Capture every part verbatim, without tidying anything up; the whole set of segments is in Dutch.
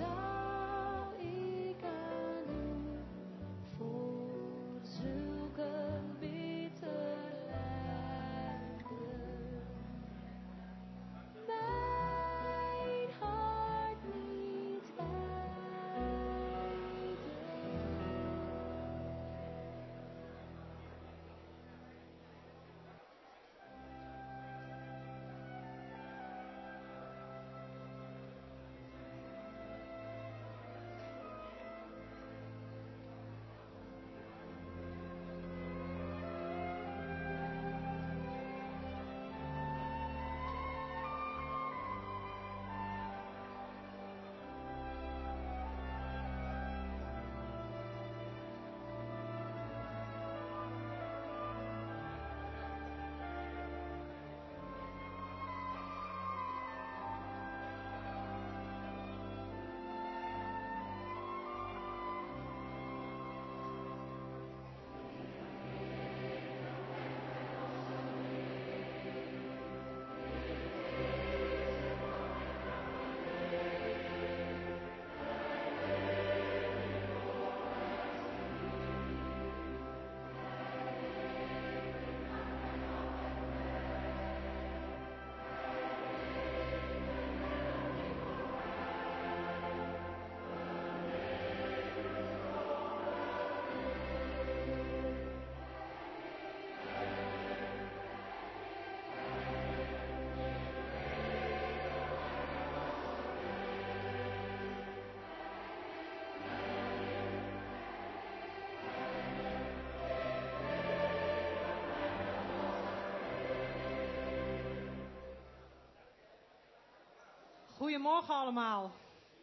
Goedemorgen allemaal.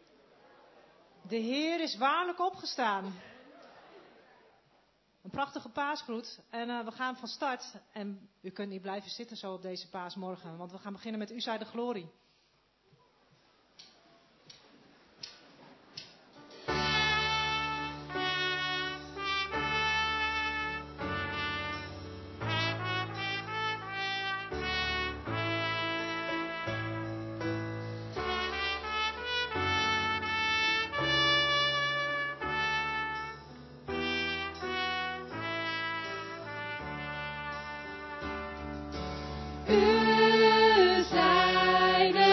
De Heer is waarlijk opgestaan. Een prachtige paasgroet. En uh, we gaan van start. En u kunt niet blijven zitten zo op deze paasmorgen. Want we gaan beginnen met U zij de glorie. U zij de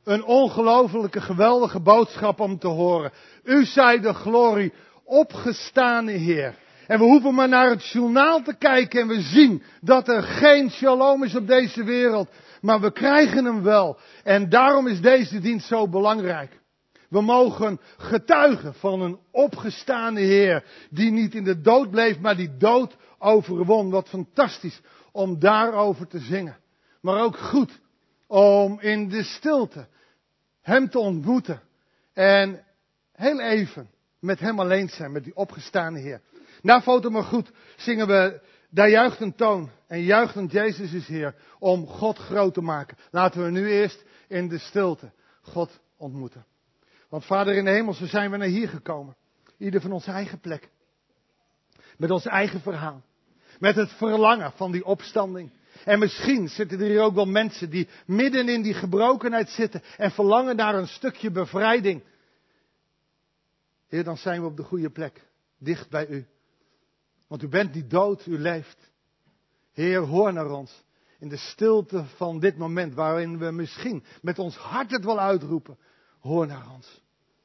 Een ongelofelijke, geweldige boodschap om te horen. U zij de glorie, opgestane Heer. En we hoeven maar naar het journaal te kijken en we zien dat er geen shalom is op deze wereld. Maar we krijgen hem wel. En daarom is deze dienst zo belangrijk. We mogen getuigen van een opgestane Heer. Die niet in de dood bleef, maar die dood overwon. Wat fantastisch om daarover te zingen. Maar ook goed om in de stilte hem te ontmoeten. En heel even met hem alleen zijn, met die opgestane Heer. Na foto maar goed zingen we, daar juicht een toon en juichend Jezus is Heer, om God groot te maken. Laten we nu eerst in de stilte God ontmoeten. Want Vader in de hemel, zo zijn we naar hier gekomen. Ieder van onze eigen plek. Met ons eigen verhaal. Met het verlangen van die opstanding. En misschien zitten er hier ook wel mensen die midden in die gebrokenheid zitten en verlangen naar een stukje bevrijding. Heer, dan zijn we op de goede plek. Dicht bij u. Want u bent niet dood, u leeft. Heer, hoor naar ons. In de stilte van dit moment, waarin we misschien met ons hart het wel uitroepen. Hoor naar ons.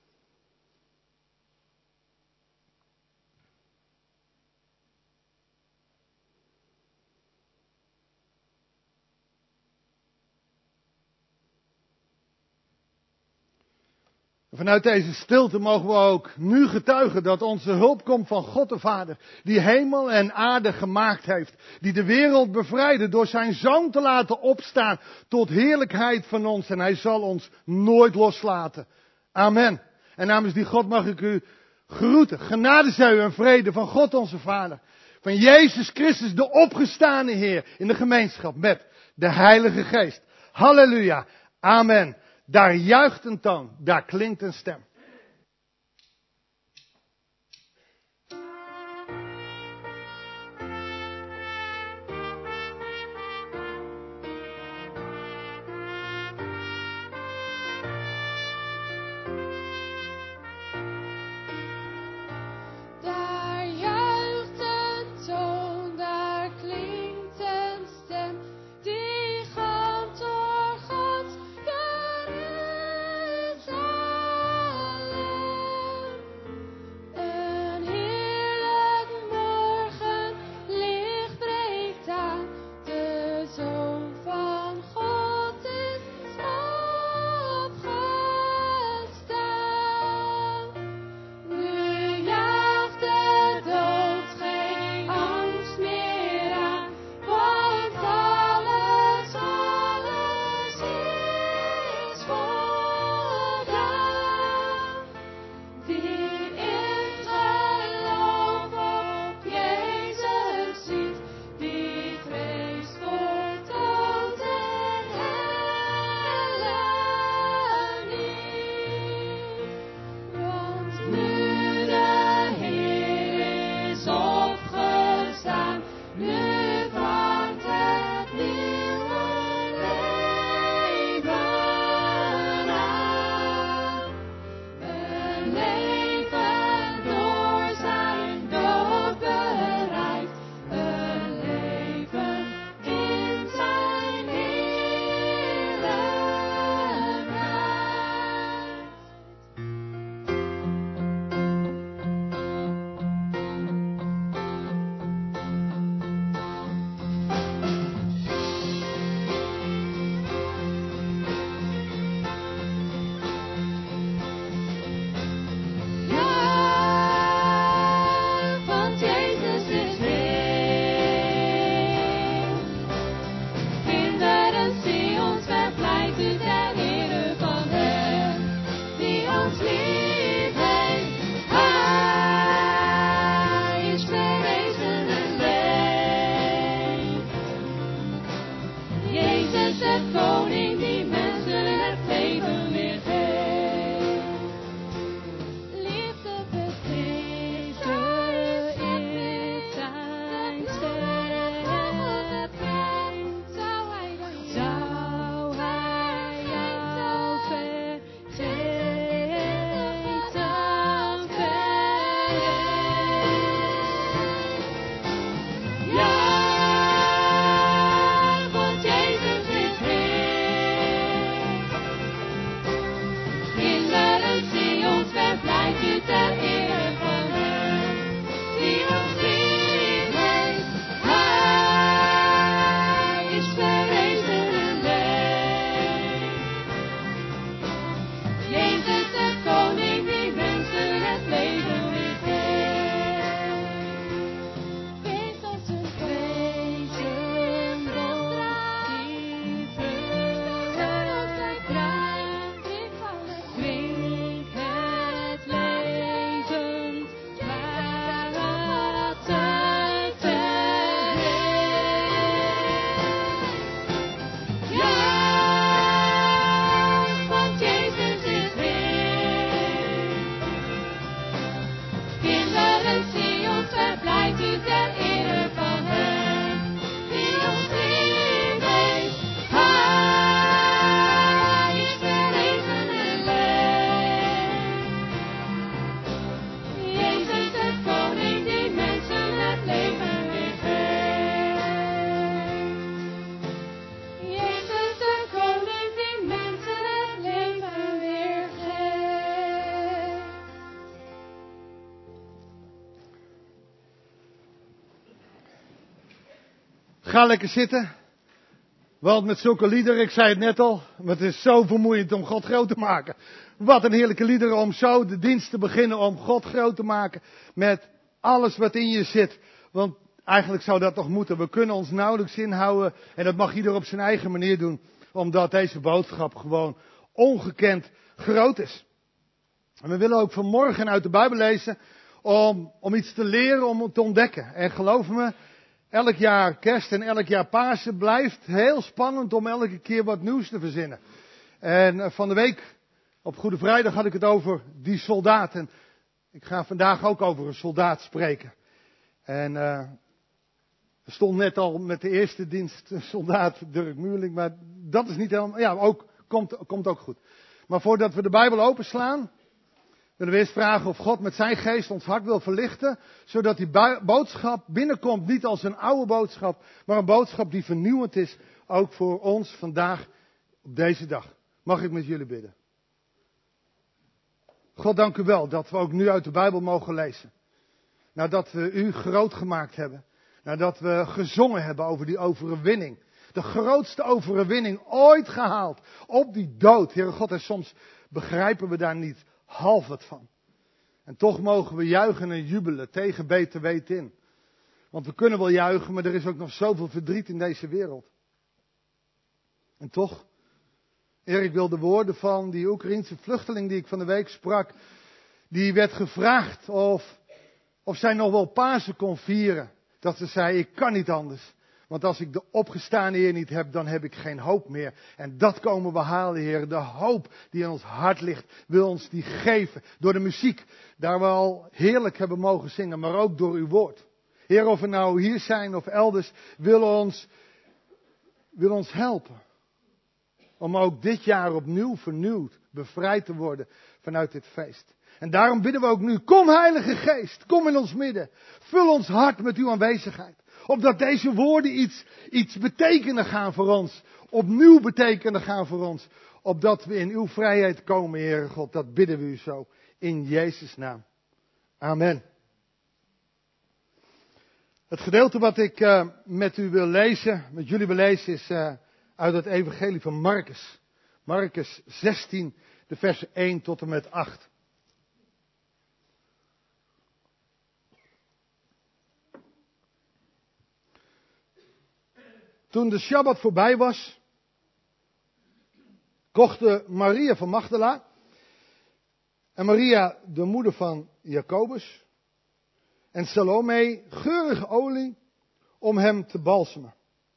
Vanuit deze stilte mogen we ook nu getuigen dat onze hulp komt van God de Vader. Die hemel en aarde gemaakt heeft. Die de wereld bevrijdde door zijn Zoon te laten opstaan tot heerlijkheid van ons. En hij zal ons nooit loslaten. Amen. En namens die God mag ik u groeten. Genade zij u en vrede van God onze Vader. Van Jezus Christus de opgestane Heer in de gemeenschap met de Heilige Geest. Halleluja. Amen. Daar juicht een toon, daar klinkt een stem. Ga lekker zitten. Want met zulke liederen, ik zei het net al, maar het is zo vermoeiend om God groot te maken. Wat een heerlijke liederen om zo de dienst te beginnen om God groot te maken. Met alles wat in je zit. Want eigenlijk zou dat toch moeten. We kunnen ons nauwelijks inhouden. En dat mag ieder op zijn eigen manier doen. Omdat deze boodschap gewoon ongekend groot is. En we willen ook vanmorgen uit de Bijbel lezen. Om, om iets te leren, om het te ontdekken. En geloof me, elk jaar kerst en elk jaar Pasen blijft heel spannend om elke keer wat nieuws te verzinnen. En van de week, op Goede Vrijdag, had ik het over die soldaat. En ik ga vandaag ook over een soldaat spreken. En uh, er stond net al met de eerste dienst soldaat Dirk Muurling. Maar dat is niet helemaal, ja, ook, komt, komt ook goed. Maar voordat we de Bijbel openslaan, willen we eerst vragen of God met zijn geest ons hart wil verlichten. Zodat die boodschap binnenkomt niet als een oude boodschap. Maar een boodschap die vernieuwend is. Ook voor ons vandaag op deze dag. Mag ik met jullie bidden? God, dank u wel dat we ook nu uit de Bijbel mogen lezen. Nadat we u groot gemaakt hebben. Nadat we gezongen hebben over die overwinning. De grootste overwinning ooit gehaald. Op die dood. Heere God, en soms begrijpen we daar niet half wat van. En toch mogen we juichen en jubelen tegen beter weten in. Want we kunnen wel juichen, maar er is ook nog zoveel verdriet in deze wereld. En toch, Heer, ik wil de woorden van die Oekraïense vluchteling die ik van de week sprak. Die werd gevraagd of, of zij nog wel Pasen kon vieren. Dat ze zei, ik kan niet anders. Want als ik de opgestane Heer niet heb, dan heb ik geen hoop meer. En dat komen we halen, Heer. De hoop die in ons hart ligt, wil ons die geven. Door de muziek, daar we al heerlijk hebben mogen zingen, maar ook door uw woord. Heer, of we nou hier zijn of elders, wil ons, wil ons helpen. Om ook dit jaar opnieuw vernieuwd, bevrijd te worden vanuit dit feest. En daarom bidden we ook nu, kom Heilige Geest, kom in ons midden. Vul ons hart met uw aanwezigheid. Opdat deze woorden iets, iets betekenen gaan voor ons. Opnieuw betekenen gaan voor ons. Opdat we in uw vrijheid komen, Heere God. Dat bidden we u zo. In Jezus' naam. Amen. Het gedeelte wat ik uh, met u wil lezen, met jullie wil lezen, is uh, uit het evangelie van Marcus. Marcus zestien, de versen één tot en met acht. Toen de Shabbat voorbij was, kochten Maria van Magdala en Maria, de moeder van Jacobus, en Salome geurige olie om hem te balsemen.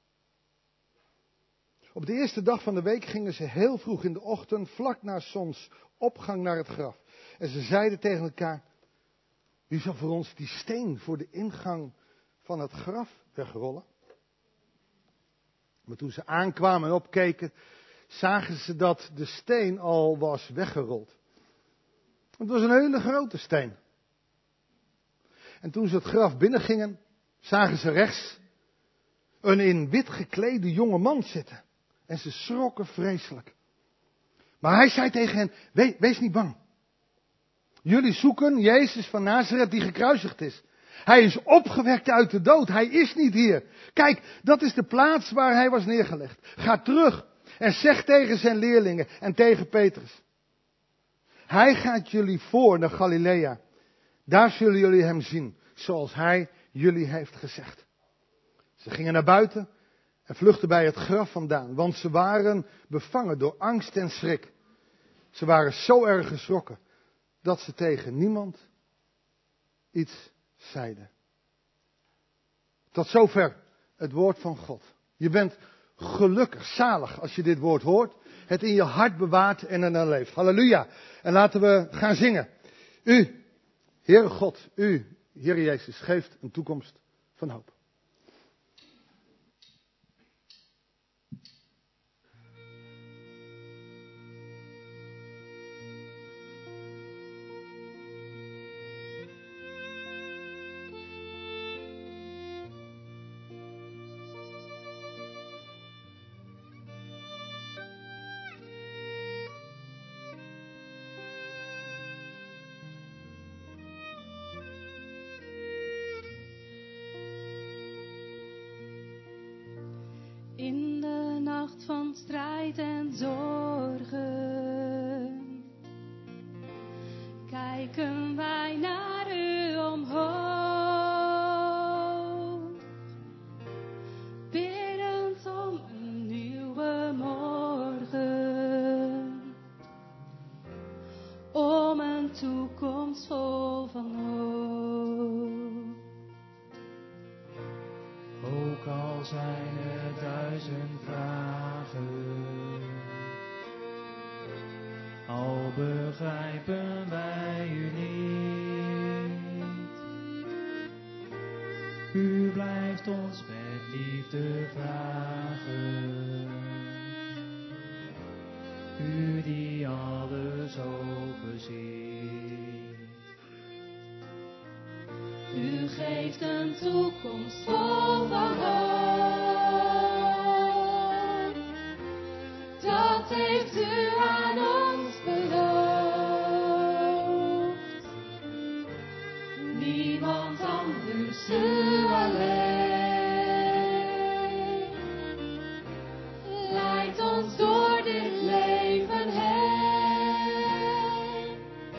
Op de eerste dag van de week gingen ze heel vroeg in de ochtend, vlak na zonsopgang, naar het graf. En ze zeiden tegen elkaar, wie zal voor ons die steen voor de ingang van het graf wegrollen? Maar toen ze aankwamen en opkeken, zagen ze dat de steen al was weggerold. Het was een hele grote steen. En toen ze het graf binnengingen, zagen ze rechts een in wit geklede jonge man zitten. En ze schrokken vreselijk. Maar hij zei tegen hen, wees, wees niet bang. Jullie zoeken Jezus van Nazareth die gekruisigd is. Hij is opgewekt uit de dood. Hij is niet hier. Kijk, dat is de plaats waar hij was neergelegd. Ga terug en zeg tegen zijn leerlingen en tegen Petrus. Hij gaat jullie voor naar Galilea. Daar zullen jullie hem zien, zoals hij jullie heeft gezegd. Ze gingen naar buiten en vluchtten bij het graf vandaan, want ze waren bevangen door angst en schrik. Ze waren zo erg geschrokken dat ze tegen niemand iets zeiden. Tot zover het woord van God. Je bent gelukkig, zalig als je dit woord hoort, het in je hart bewaart en ernaar leeft. Halleluja. En laten we gaan zingen. U, Heere God, u, Heere Jezus, geeft een toekomst van hoop. In de nacht van strijd en zorgen kijken wij naar u omhoog, biddend om een nieuwe morgen, om een toekomst vol van hoop. Ook al zijn er duizend vragen, al begrijpen wij u niet. U blijft ons met liefde vragen. U die alles overziet. U geeft een toekomst vol van hoop. Dat heeft u aan ons beloofd. Niemand anders, u alleen. Leidt ons door dit leven heen.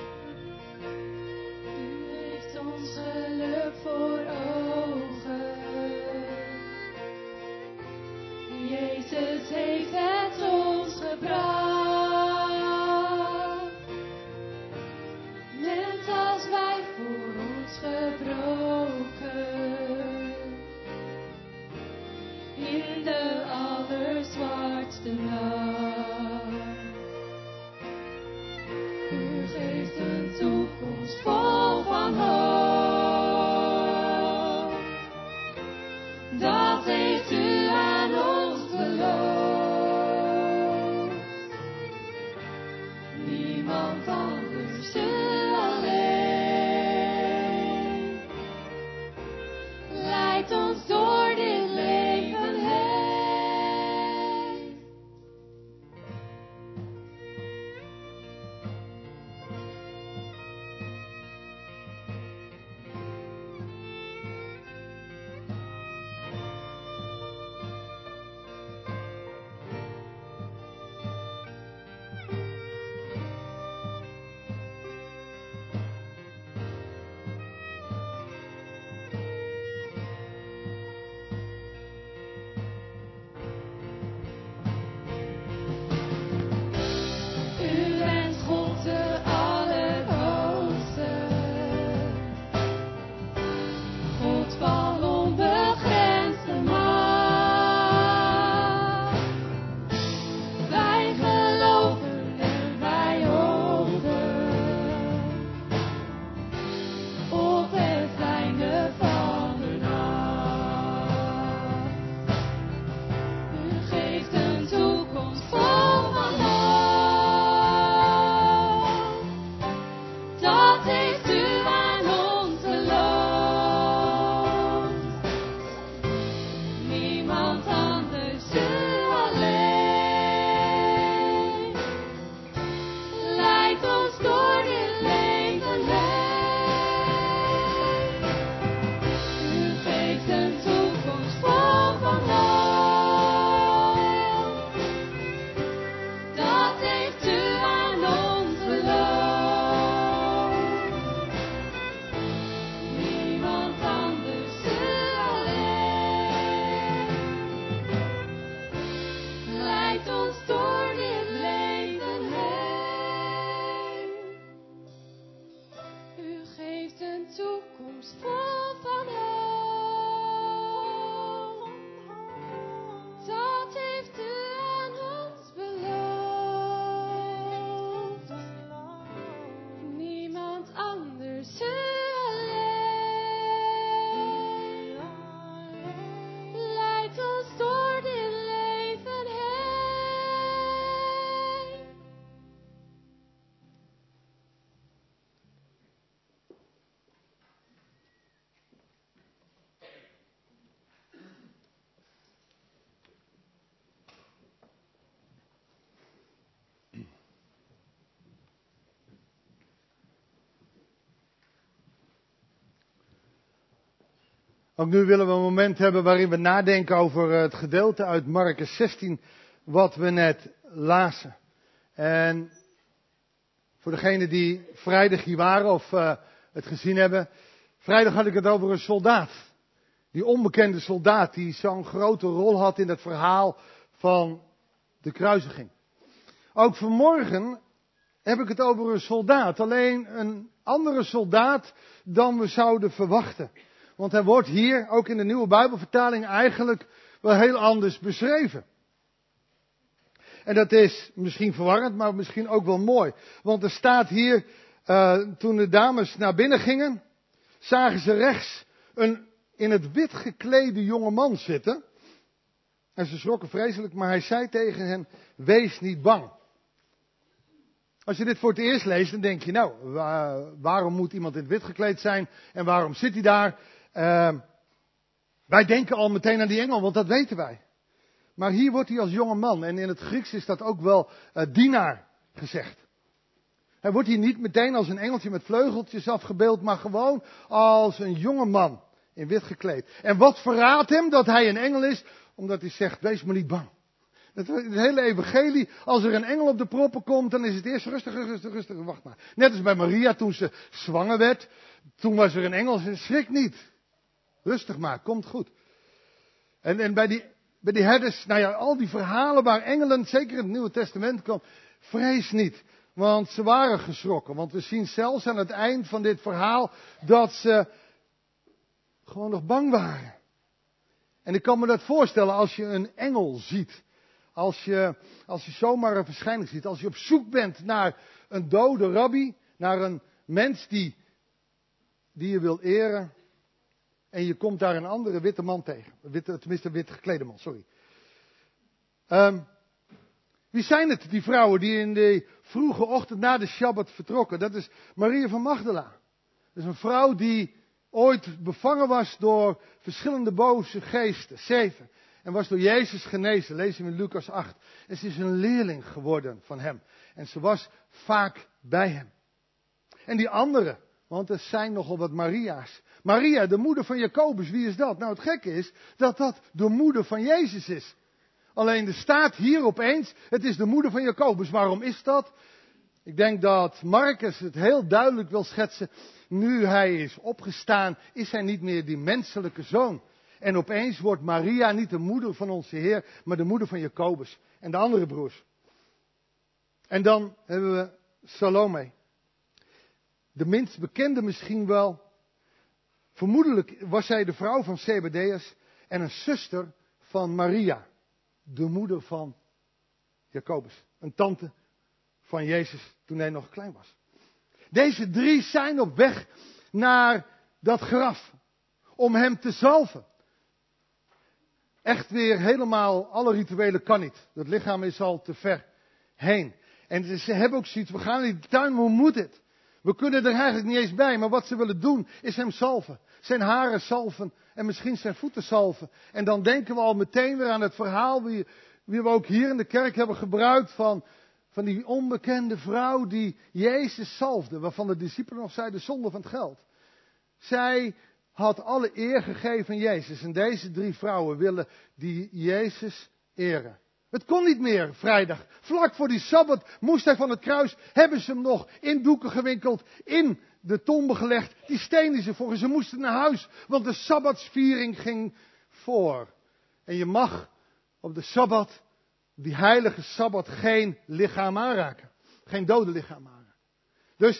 U heeft ons geluk voor ogen. Jezus heeft het ons gebracht. Net als wij voor ons gebroken. In de allerzwartste nacht. U geeft een toekomst vol van hoop. Dat heeft u aan ons beloofd. Niemand anders, u alleen. Leidt ons door dit leven heen. Ook nu willen we een moment hebben waarin we nadenken over het gedeelte uit Markus zestien, wat we net lazen. En voor degenen die vrijdag hier waren of uh, het gezien hebben, vrijdag had ik het over een soldaat. Die onbekende soldaat die zo'n grote rol had in het verhaal van de kruisiging. Ook vanmorgen heb ik het over een soldaat, alleen een andere soldaat dan we zouden verwachten. Want hij wordt hier, ook in de nieuwe Bijbelvertaling, eigenlijk wel heel anders beschreven. En dat is misschien verwarrend, maar misschien ook wel mooi. Want er staat hier, uh, toen de dames naar binnen gingen, zagen ze rechts een in het wit geklede jonge man zitten. En ze schrokken vreselijk, maar hij zei tegen hen, wees niet bang. Als je dit voor het eerst leest, dan denk je, nou, waar, waarom moet iemand in het wit gekleed zijn? En waarom zit hij daar? Uh, wij denken al meteen aan die engel, want dat weten wij. Maar hier wordt hij als jonge man, en in het Grieks is dat ook wel uh, dienaar gezegd. Hij wordt hier niet meteen als een engeltje met vleugeltjes afgebeeld, maar gewoon als een jonge man in wit gekleed. En wat verraadt hem dat hij een engel is? Omdat hij zegt, wees maar niet bang. Het, het hele evangelie, als er een engel op de proppen komt, dan is het eerst rustig, rustig, rustig, wacht maar. Net als bij Maria toen ze zwanger werd, toen was er een engel, ze schrik niet. Rustig maar, komt goed. En, en bij die, bij die herders, nou ja, al die verhalen waar engelen, zeker in het Nieuwe Testament komen, vrees niet. Want ze waren geschrokken, want we zien zelfs aan het eind van dit verhaal dat ze gewoon nog bang waren. En ik kan me dat voorstellen als je een engel ziet. Als je, als je zomaar een verschijning ziet. Als je op zoek bent naar een dode rabbi. Naar een mens die, die je wil eren. En je komt daar een andere witte man tegen. Witte, tenminste een wit geklede man, sorry. Um, wie zijn het, die vrouwen die in de vroege ochtend na de Shabbat vertrokken? Dat is Maria van Magdala. Dat is een vrouw die ooit bevangen was door verschillende boze geesten. Zeven. En was door Jezus genezen. Lezen we in Lucas acht. En ze is een leerling geworden van hem. En ze was vaak bij hem. En die andere, want er zijn nogal wat Maria's. Maria, de moeder van Jacobus, wie is dat? Nou, het gekke is dat dat de moeder van Jezus is. Alleen er staat hier opeens, het is de moeder van Jacobus. Waarom is dat? Ik denk dat Marcus het heel duidelijk wil schetsen. Nu hij is opgestaan, is hij niet meer die menselijke zoon. En opeens wordt Maria niet de moeder van onze Heer, maar de moeder van Jacobus en de andere broers. En dan hebben we Salome. De minst bekende misschien wel. Vermoedelijk was zij de vrouw van Zebedeus en een zuster van Maria. De moeder van Jacobus. Een tante van Jezus toen hij nog klein was. Deze drie zijn op weg naar dat graf. Om hem te zalven. Echt weer helemaal, alle rituelen kan niet. Het lichaam is al te ver heen. En ze hebben ook zoiets, we gaan in de tuin, hoe moet het? We kunnen er eigenlijk niet eens bij, maar wat ze willen doen is hem zalven. Zijn haren zalven en misschien zijn voeten zalven. En dan denken we al meteen weer aan het verhaal wie, wie we ook hier in de kerk hebben gebruikt van, van die onbekende vrouw die Jezus zalfde. Waarvan de discipelen nog zeiden zonde van het geld. Zij had alle eer gegeven aan Jezus. En deze drie vrouwen willen die Jezus eren. Het kon niet meer vrijdag. Vlak voor die Sabbat moest hij van het kruis. Hebben ze hem nog in doeken gewinkeld. In de tombe gelegd. Die stenen ze voor. En ze moesten naar huis. Want de Sabbatsviering ging voor. En je mag op de Sabbat, die heilige Sabbat, geen lichaam aanraken. Geen dode lichaam aanraken. Dus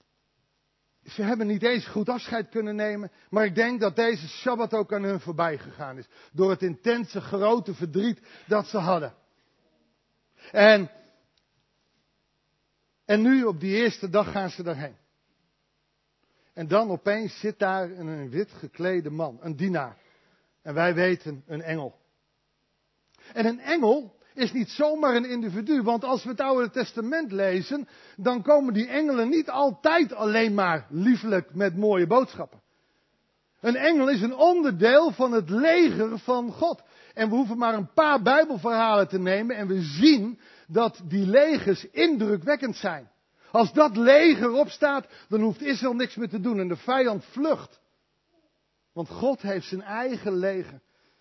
ze hebben niet eens goed afscheid kunnen nemen. Maar ik denk dat deze Sabbat ook aan hun voorbij gegaan is. Door het intense grote verdriet dat ze hadden. En, en nu op die eerste dag gaan ze daarheen. En dan opeens zit daar een wit geklede man. Een dienaar. En wij weten een engel. En een engel is niet zomaar een individu. Want als we het Oude Testament lezen, dan komen die engelen niet altijd alleen maar liefelijk met mooie boodschappen. Een engel is een onderdeel van het leger van God. En we hoeven maar een paar Bijbelverhalen te nemen en we zien dat die legers indrukwekkend zijn. Als dat leger opstaat, dan hoeft Israël niks meer te doen en de vijand vlucht. Want God heeft zijn eigen leger.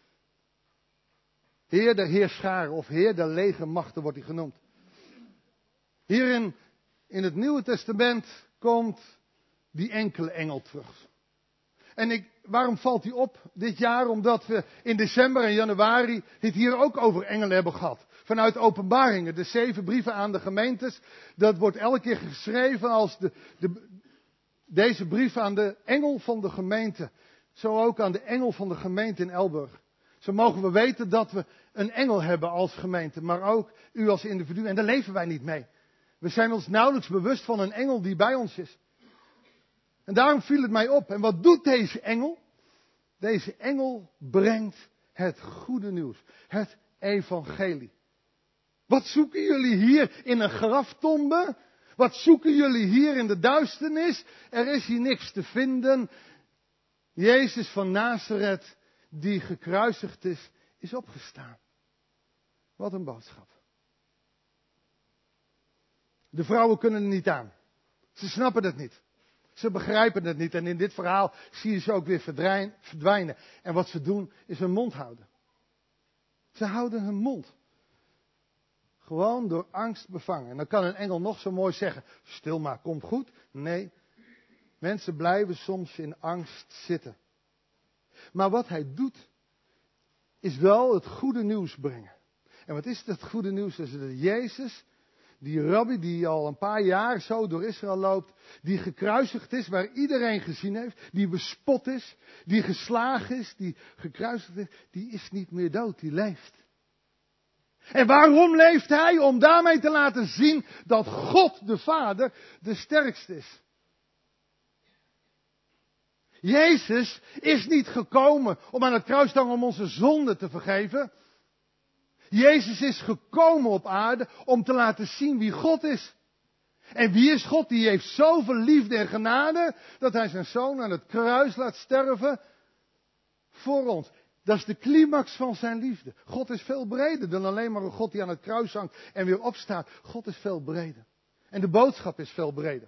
Heer der heerscharen of Heer der legermachten wordt hij genoemd. Hier in, in het Nieuwe Testament komt die enkele engel terug. En ik, waarom valt hij op dit jaar? Omdat we in december en januari het hier ook over engelen hebben gehad. Vanuit Openbaringen, de zeven brieven aan de gemeentes. Dat wordt elke keer geschreven als de, de, deze brief aan de engel van de gemeente. Zo ook aan de engel van de gemeente in Elburg. Zo mogen we weten dat we een engel hebben als gemeente, maar ook u als individu. En daar leven wij niet mee. We zijn ons nauwelijks bewust van een engel die bij ons is. En daarom viel het mij op. En wat doet deze engel? Deze engel brengt het goede nieuws. Het evangelie. Wat zoeken jullie hier in een graftombe? Wat zoeken jullie hier in de duisternis? Er is hier niks te vinden. Jezus van Nazareth, die gekruisigd is, is opgestaan. Wat een boodschap. De vrouwen kunnen er niet aan. Ze snappen het niet. Ze begrijpen het niet. En in dit verhaal zie je ze ook weer verdwijnen. En wat ze doen, is hun mond houden. Ze houden hun mond. Gewoon door angst bevangen. En dan kan een engel nog zo mooi zeggen, stil maar, komt goed. Nee, mensen blijven soms in angst zitten. Maar wat hij doet, is wel het goede nieuws brengen. En wat is het goede nieuws? Dat is dat Jezus, die rabbi die al een paar jaar zo door Israël loopt, die gekruisigd is, waar iedereen gezien heeft, die bespot is, die geslagen is, die gekruisigd is, die is niet meer dood, die leeft. En waarom leeft hij? Om daarmee te laten zien dat God de Vader de sterkste is. Jezus is niet gekomen om aan het kruis te hangen om onze zonden te vergeven. Jezus is gekomen op aarde om te laten zien wie God is. En wie is God? Die heeft zoveel liefde en genade dat hij zijn zoon aan het kruis laat sterven voor ons. Dat is de climax van zijn liefde. God is veel breder dan alleen maar een God die aan het kruis hangt en weer opstaat. God is veel breder. En de boodschap is veel breder.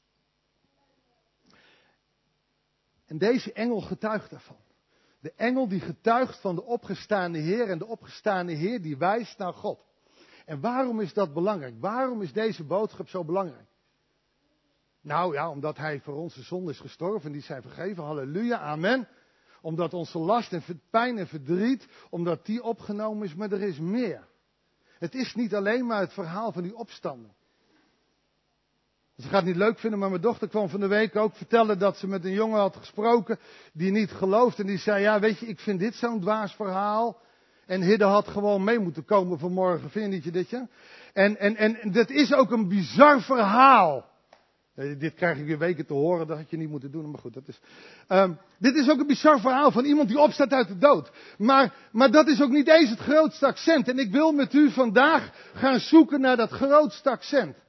En deze engel getuigt daarvan. De engel die getuigt van de opgestaande Heer en de opgestaande Heer die wijst naar God. En waarom is dat belangrijk? Waarom is deze boodschap zo belangrijk? Nou ja, omdat hij voor onze zonde is gestorven en die zijn vergeven. Halleluja, amen. Omdat onze last en pijn en verdriet, omdat die opgenomen is, maar er is meer. Het is niet alleen maar het verhaal van die opstanding. Ze gaat het niet leuk vinden, maar mijn dochter kwam van de week ook vertellen dat ze met een jongen had gesproken die niet gelooft. En die zei, ja weet je, ik vind dit zo'n dwaas verhaal. En Hidde had gewoon mee moeten komen vanmorgen, vind je niet je ditje? En, en, en dat is ook een bizar verhaal. Dit krijg ik weer weken te horen, dat had je niet moeten doen, maar goed, dat is... Um, dit is ook een bizar verhaal van iemand die opstaat uit de dood. Maar, maar dat is ook niet eens het grootste accent. En ik wil met u vandaag gaan zoeken naar dat grootste accent.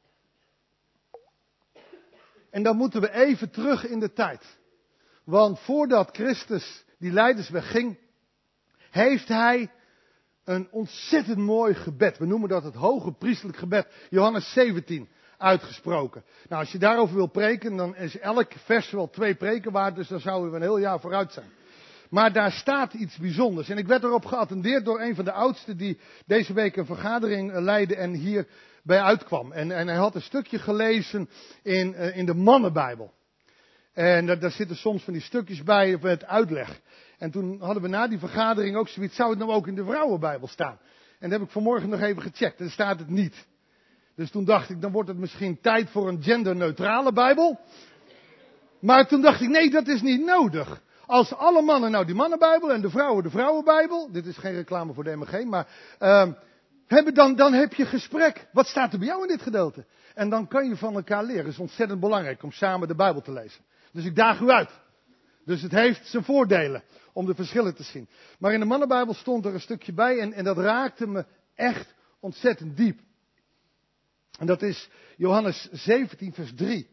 En dan moeten we even terug in de tijd. Want voordat Christus die leidersweg ging, heeft hij een ontzettend mooi gebed. We noemen dat het hoge priestelijk gebed. Johannes zeventien. Uitgesproken. Nou, als je daarover wil preken, dan is elk vers wel twee preken waard, dus dan zouden we een heel jaar vooruit zijn. Maar daar staat iets bijzonders. En ik werd erop geattendeerd door een van de oudsten die deze week een vergadering leidde en hierbij uitkwam. En, en hij had een stukje gelezen in, uh, in de Mannenbijbel. En daar, daar zitten soms van die stukjes bij met uitleg. En toen hadden we na die vergadering ook zoiets, zou het nou ook in de Vrouwenbijbel staan? En dat heb ik vanmorgen nog even gecheckt, en daar staat het niet. Dus toen dacht ik, dan wordt het misschien tijd voor een genderneutrale Bijbel. Maar toen dacht ik, nee, dat is niet nodig. Als alle mannen nou die mannenbijbel en de vrouwen de vrouwenbijbel. Dit is geen reclame voor de M G, maar uh, hebben dan, dan heb je gesprek. Wat staat er bij jou in dit gedeelte? En dan kan je van elkaar leren. Het is ontzettend belangrijk om samen de Bijbel te lezen. Dus ik daag u uit. Dus het heeft zijn voordelen om de verschillen te zien. Maar in de mannenbijbel stond er een stukje bij en, en dat raakte me echt ontzettend diep. En dat is Johannes zeventien vers drie.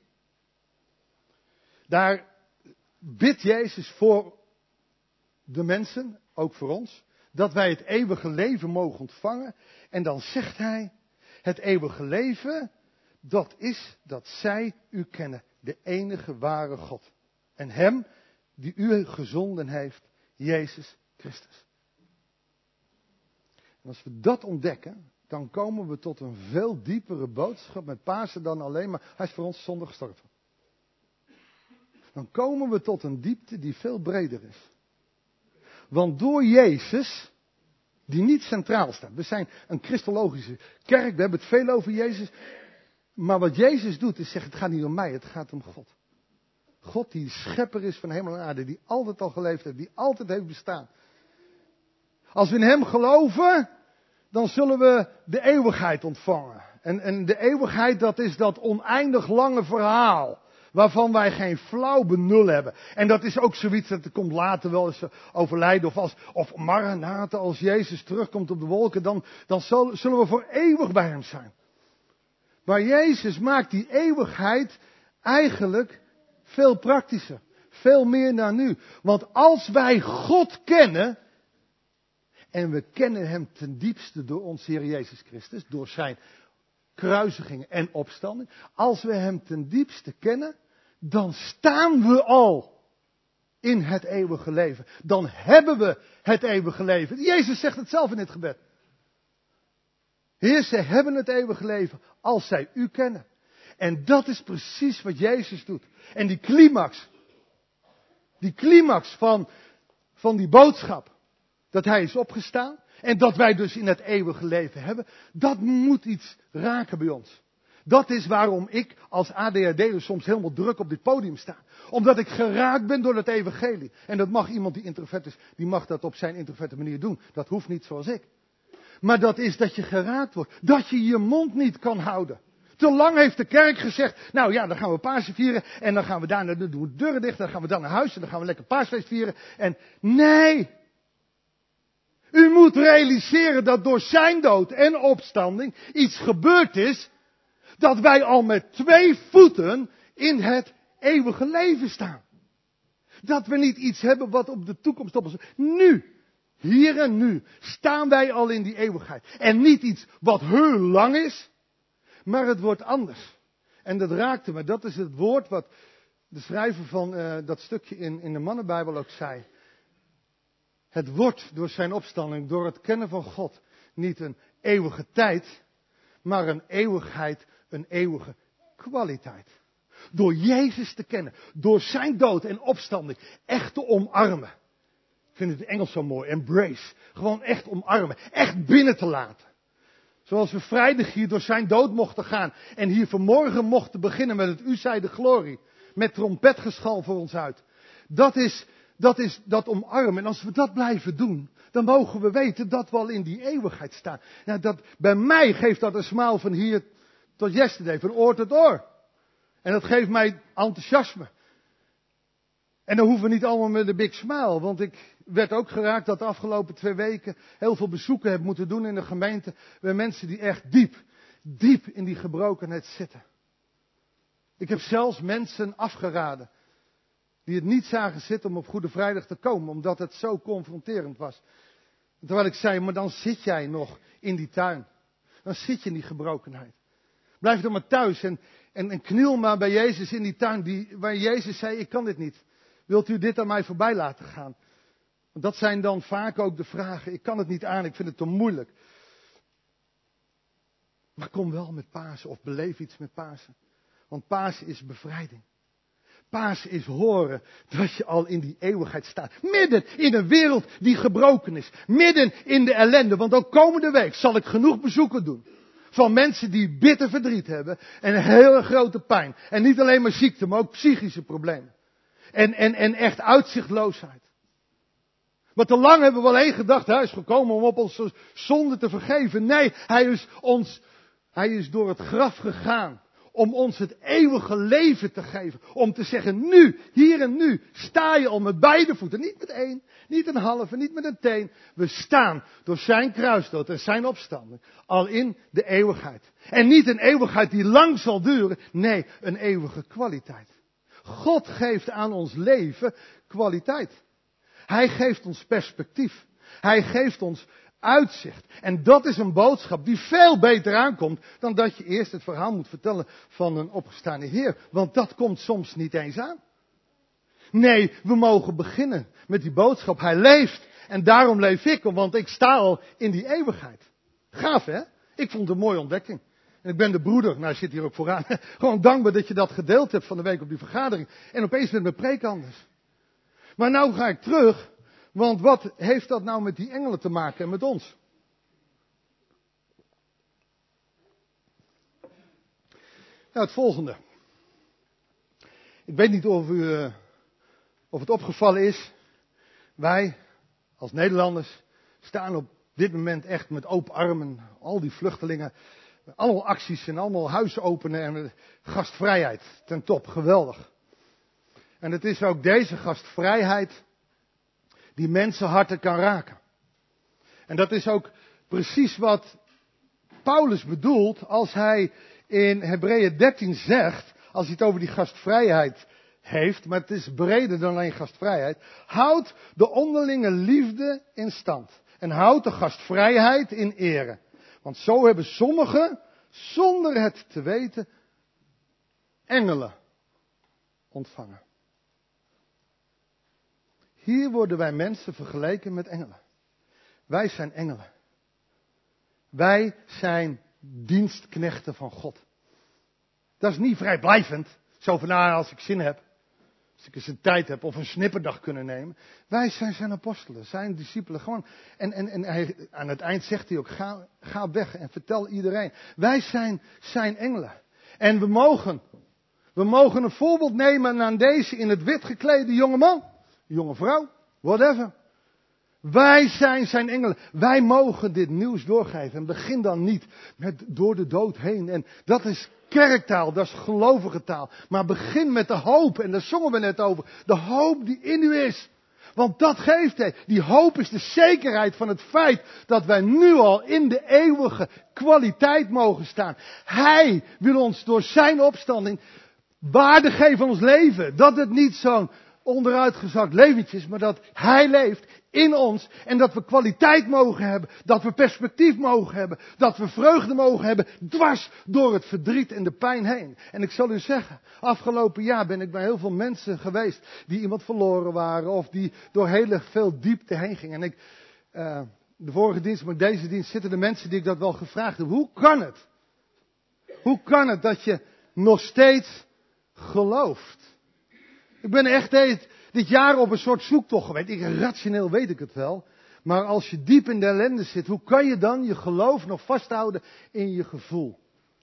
Daar bidt Jezus voor de mensen, ook voor ons, dat wij het eeuwige leven mogen ontvangen. En dan zegt hij, het eeuwige leven, dat is dat zij u kennen, de enige ware God. En hem, die u gezonden heeft, Jezus Christus. En als we dat ontdekken, dan komen we tot een veel diepere boodschap met Pasen dan alleen maar, hij is voor ons zonde gestorven. Dan komen we tot een diepte die veel breder is. Want door Jezus, die niet centraal staat. We zijn een christologische kerk, we hebben het veel over Jezus. Maar wat Jezus doet is zeggen, het gaat niet om mij, het gaat om God. God die schepper is van hemel en aarde, die altijd al geleefd heeft, die altijd heeft bestaan. Als we in hem geloven, dan zullen we de eeuwigheid ontvangen. En, en de eeuwigheid, dat is dat oneindig lange verhaal. Waarvan wij geen flauw benul hebben. En dat is ook zoiets dat er komt later wel eens overlijden. Of, als, of Maranatha, als Jezus terugkomt op de wolken. Dan, dan zal, zullen we voor eeuwig bij hem zijn. Maar Jezus maakt die eeuwigheid eigenlijk veel praktischer. Veel meer naar nu. Want als wij God kennen. En we kennen hem ten diepste door onze Heer Jezus Christus. Door zijn kruisiging en opstanding. Als we hem ten diepste kennen. Dan staan we al in het eeuwige leven. Dan hebben we het eeuwige leven. Jezus zegt het zelf in het gebed. Heer, zij hebben het eeuwige leven als zij u kennen. En dat is precies wat Jezus doet. En die climax. Die climax van, van die boodschap. Dat hij is opgestaan. En dat wij dus in het eeuwige leven hebben. Dat moet iets raken bij ons. Dat is waarom ik als A D H D'er soms helemaal druk op dit podium sta. Omdat ik geraakt ben door het evangelie. En dat mag iemand die introvert is, die mag dat op zijn introverte manier doen. Dat hoeft niet zoals ik. Maar dat is dat je geraakt wordt. Dat je je mond niet kan houden. Te lang heeft de kerk gezegd, nou ja, dan gaan we Pasen vieren. En dan gaan we daarna, dan doen we de deuren dicht. Dan gaan we dan naar huis en dan gaan we lekker paasfeest vieren. En nee! U moet realiseren dat door zijn dood en opstanding iets gebeurd is. Dat wij al met twee voeten in het eeuwige leven staan. Dat we niet iets hebben wat op de toekomst op ons. Nu, hier en nu, staan wij al in die eeuwigheid. En niet iets wat heel lang is, maar het wordt anders. En dat raakte me. Dat is het woord wat de schrijver van uh, dat stukje in, in de Mannenbijbel ook zei. Het wordt door zijn opstanding, door het kennen van God, niet een eeuwige tijd, maar een eeuwigheid, een eeuwige kwaliteit. Door Jezus te kennen, door zijn dood en opstanding, echt te omarmen. Ik vind het in Engels zo mooi, embrace. Gewoon echt omarmen, echt binnen te laten. Zoals we vrijdag hier door zijn dood mochten gaan en hier vanmorgen mochten beginnen met het U zij de glorie. Met trompetgeschal voor ons uit. Dat is, dat is dat omarmen. En als we dat blijven doen, dan mogen we weten dat we al in die eeuwigheid staan. Nou, dat, bij mij geeft dat een smaal van hier tot yesterday, van oor tot oor. En dat geeft mij enthousiasme. En dan hoeven we niet allemaal met een big smile. Want ik werd ook geraakt dat de afgelopen twee weken heel veel bezoeken heb moeten doen in de gemeente. Bij mensen die echt diep, diep in die gebrokenheid zitten. Ik heb zelfs mensen afgeraden. Die het niet zagen zitten om op Goede Vrijdag te komen. Omdat het zo confronterend was. Terwijl ik zei, maar dan zit jij nog in die tuin. Dan zit je in die gebrokenheid. Blijf dan maar thuis en, en, en kniel maar bij Jezus in die tuin. Die, waar Jezus zei, ik kan dit niet. Wilt u dit aan mij voorbij laten gaan? Want dat zijn dan vaak ook de vragen. Ik kan het niet aan, ik vind het te moeilijk. Maar kom wel met Pasen of beleef iets met Pasen. Want Pasen is bevrijding. Pasen is horen dat je al in die eeuwigheid staat. Midden in een wereld die gebroken is. Midden in de ellende. Want ook komende week zal ik genoeg bezoeken doen. Van mensen die bitter verdriet hebben. En een hele grote pijn. En niet alleen maar ziekte, maar ook psychische problemen. En, en, en echt uitzichtloosheid. Maar te lang hebben we alleen gedacht, hij is gekomen om op onze zonde te vergeven. Nee, hij is ons, hij is door het graf gegaan. Om ons het eeuwige leven te geven. Om te zeggen, nu, hier en nu, sta je al met beide voeten. Niet met één, niet een halve, niet met een teen. We staan door zijn kruisdood en zijn opstanding al in de eeuwigheid. En niet een eeuwigheid die lang zal duren. Nee, een eeuwige kwaliteit. God geeft aan ons leven kwaliteit. Hij geeft ons perspectief. Hij geeft ons uitzicht. En dat is een boodschap die veel beter aankomt dan dat je eerst het verhaal moet vertellen van een opgestane Heer. Want dat komt soms niet eens aan. Nee, we mogen beginnen met die boodschap. Hij leeft en daarom leef ik, want ik sta al in die eeuwigheid. Gaaf hè? Ik vond het een mooie ontdekking. En ik ben de broeder, nou hij zit hier ook vooraan, gewoon dankbaar dat je dat gedeeld hebt van de week op die vergadering. En opeens werd mijn preek anders. Maar nou ga ik terug, want wat heeft dat nou met die engelen te maken en met ons? Nou, het volgende. Ik weet niet of, u, uh, of het opgevallen is. Wij, als Nederlanders, staan op dit moment echt met open armen. Al die vluchtelingen. Allemaal acties en allemaal huizen openen en gastvrijheid. Ten top, geweldig. En het is ook deze gastvrijheid die mensenharten kan raken. En dat is ook precies wat Paulus bedoelt als hij in Hebreeën dertien zegt, als hij het over die gastvrijheid heeft, maar het is breder dan alleen gastvrijheid, houd de onderlinge liefde in stand. En houd de gastvrijheid in ere. Want zo hebben sommigen, zonder het te weten, engelen ontvangen. Hier worden wij mensen vergeleken met engelen. Wij zijn engelen. Wij zijn dienstknechten van God. Dat is niet vrijblijvend. Zo van, nou, als ik zin heb. Als ik eens een tijd heb of een snipperdag kunnen nemen. Wij zijn zijn apostelen, zijn discipelen gewoon. En, en, en hij, aan het eind zegt hij ook, ga, ga weg en vertel iedereen. Wij zijn zijn engelen. En we mogen, we mogen een voorbeeld nemen aan deze in het wit geklede jonge man. Jonge vrouw, whatever. Wij zijn zijn engelen. Wij mogen dit nieuws doorgeven. En begin dan niet met door de dood heen. En dat is kerktaal, dat is gelovige taal. Maar begin met de hoop. En daar zongen we net over. De hoop die in u is. Want dat geeft hij. Die hoop is de zekerheid van het feit dat wij nu al in de eeuwige kwaliteit mogen staan. Hij wil ons door zijn opstanding waarde geven aan ons leven. Dat het niet zo'n onderuitgezakt leventje is, maar dat hij leeft in ons en dat we kwaliteit mogen hebben, dat we perspectief mogen hebben, dat we vreugde mogen hebben, dwars door het verdriet en de pijn heen. En ik zal u zeggen, afgelopen jaar ben ik bij heel veel mensen geweest die iemand verloren waren of die door heel veel diepte heen gingen. En ik, uh, de vorige dienst, maar deze dienst zitten de mensen die ik dat wel gevraagd heb. Hoe kan het? Hoe kan het dat je nog steeds gelooft? Ik ben echt dit, dit jaar op een soort zoektocht geweest. Ik, rationeel weet ik het wel. Maar als je diep in de ellende zit, hoe kan je dan je geloof nog vasthouden in je gevoel?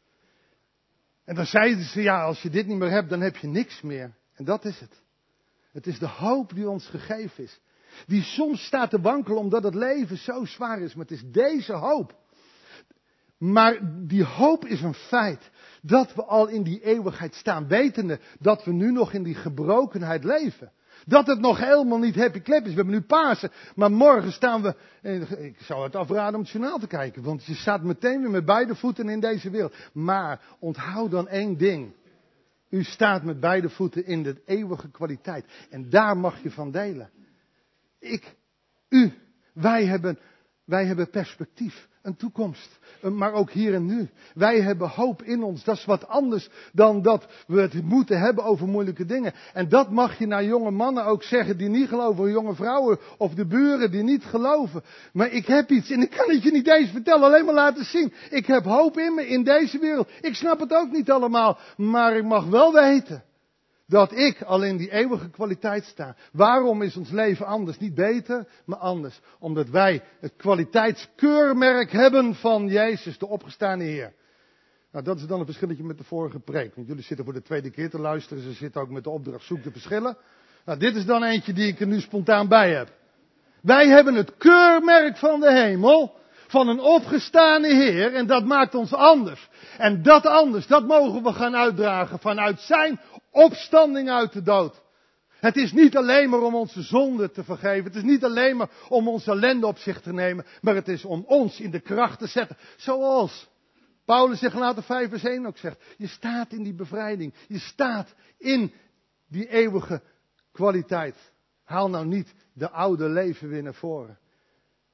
En dan zeiden ze, ja, als je dit niet meer hebt, dan heb je niks meer. En dat is het. Het is de hoop die ons gegeven is. Die soms staat te wankelen omdat het leven zo zwaar is. Maar het is deze hoop. Maar die hoop is een feit. Dat we al in die eeuwigheid staan. Wetende dat we nu nog in die gebrokenheid leven. Dat het nog helemaal niet happy clap is. We hebben nu Pasen. Maar morgen staan we. Ik zou het afraden om het journaal te kijken. Want je staat meteen weer met beide voeten in deze wereld. Maar onthoud dan één ding. U staat met beide voeten in de eeuwige kwaliteit. En daar mag je van delen. Ik, u, wij hebben, wij hebben perspectief. Een toekomst. Maar ook hier en nu. Wij hebben hoop in ons. Dat is wat anders dan dat we het moeten hebben over moeilijke dingen. En dat mag je naar jonge mannen ook zeggen die niet geloven. Jonge vrouwen of de buren die niet geloven. Maar ik heb iets en ik kan het je niet eens vertellen. Alleen maar laten zien. Ik heb hoop in me in deze wereld. Ik snap het ook niet allemaal. Maar ik mag wel weten dat ik al in die eeuwige kwaliteit sta. Waarom is ons leven anders? Niet beter, maar anders. Omdat wij het kwaliteitskeurmerk hebben van Jezus, de opgestane Heer. Nou, dat is dan een verschilletje met de vorige preek. Want jullie zitten voor de tweede keer te luisteren. Ze zitten ook met de opdracht zoek de verschillen. Nou, dit is dan eentje die ik er nu spontaan bij heb. Wij hebben het keurmerk van de hemel. Van een opgestane Heer. En dat maakt ons anders. En dat anders, dat mogen we gaan uitdragen vanuit zijn opstanding uit de dood. Het is niet alleen maar om onze zonde te vergeven. Het is niet alleen maar om onze ellende op zich te nemen. Maar het is om ons in de kracht te zetten. Zoals Paulus in Galaten vijf vers één ook zegt. Je staat in die bevrijding. Je staat in die eeuwige kwaliteit. Haal nou niet de oude leven weer naar voren.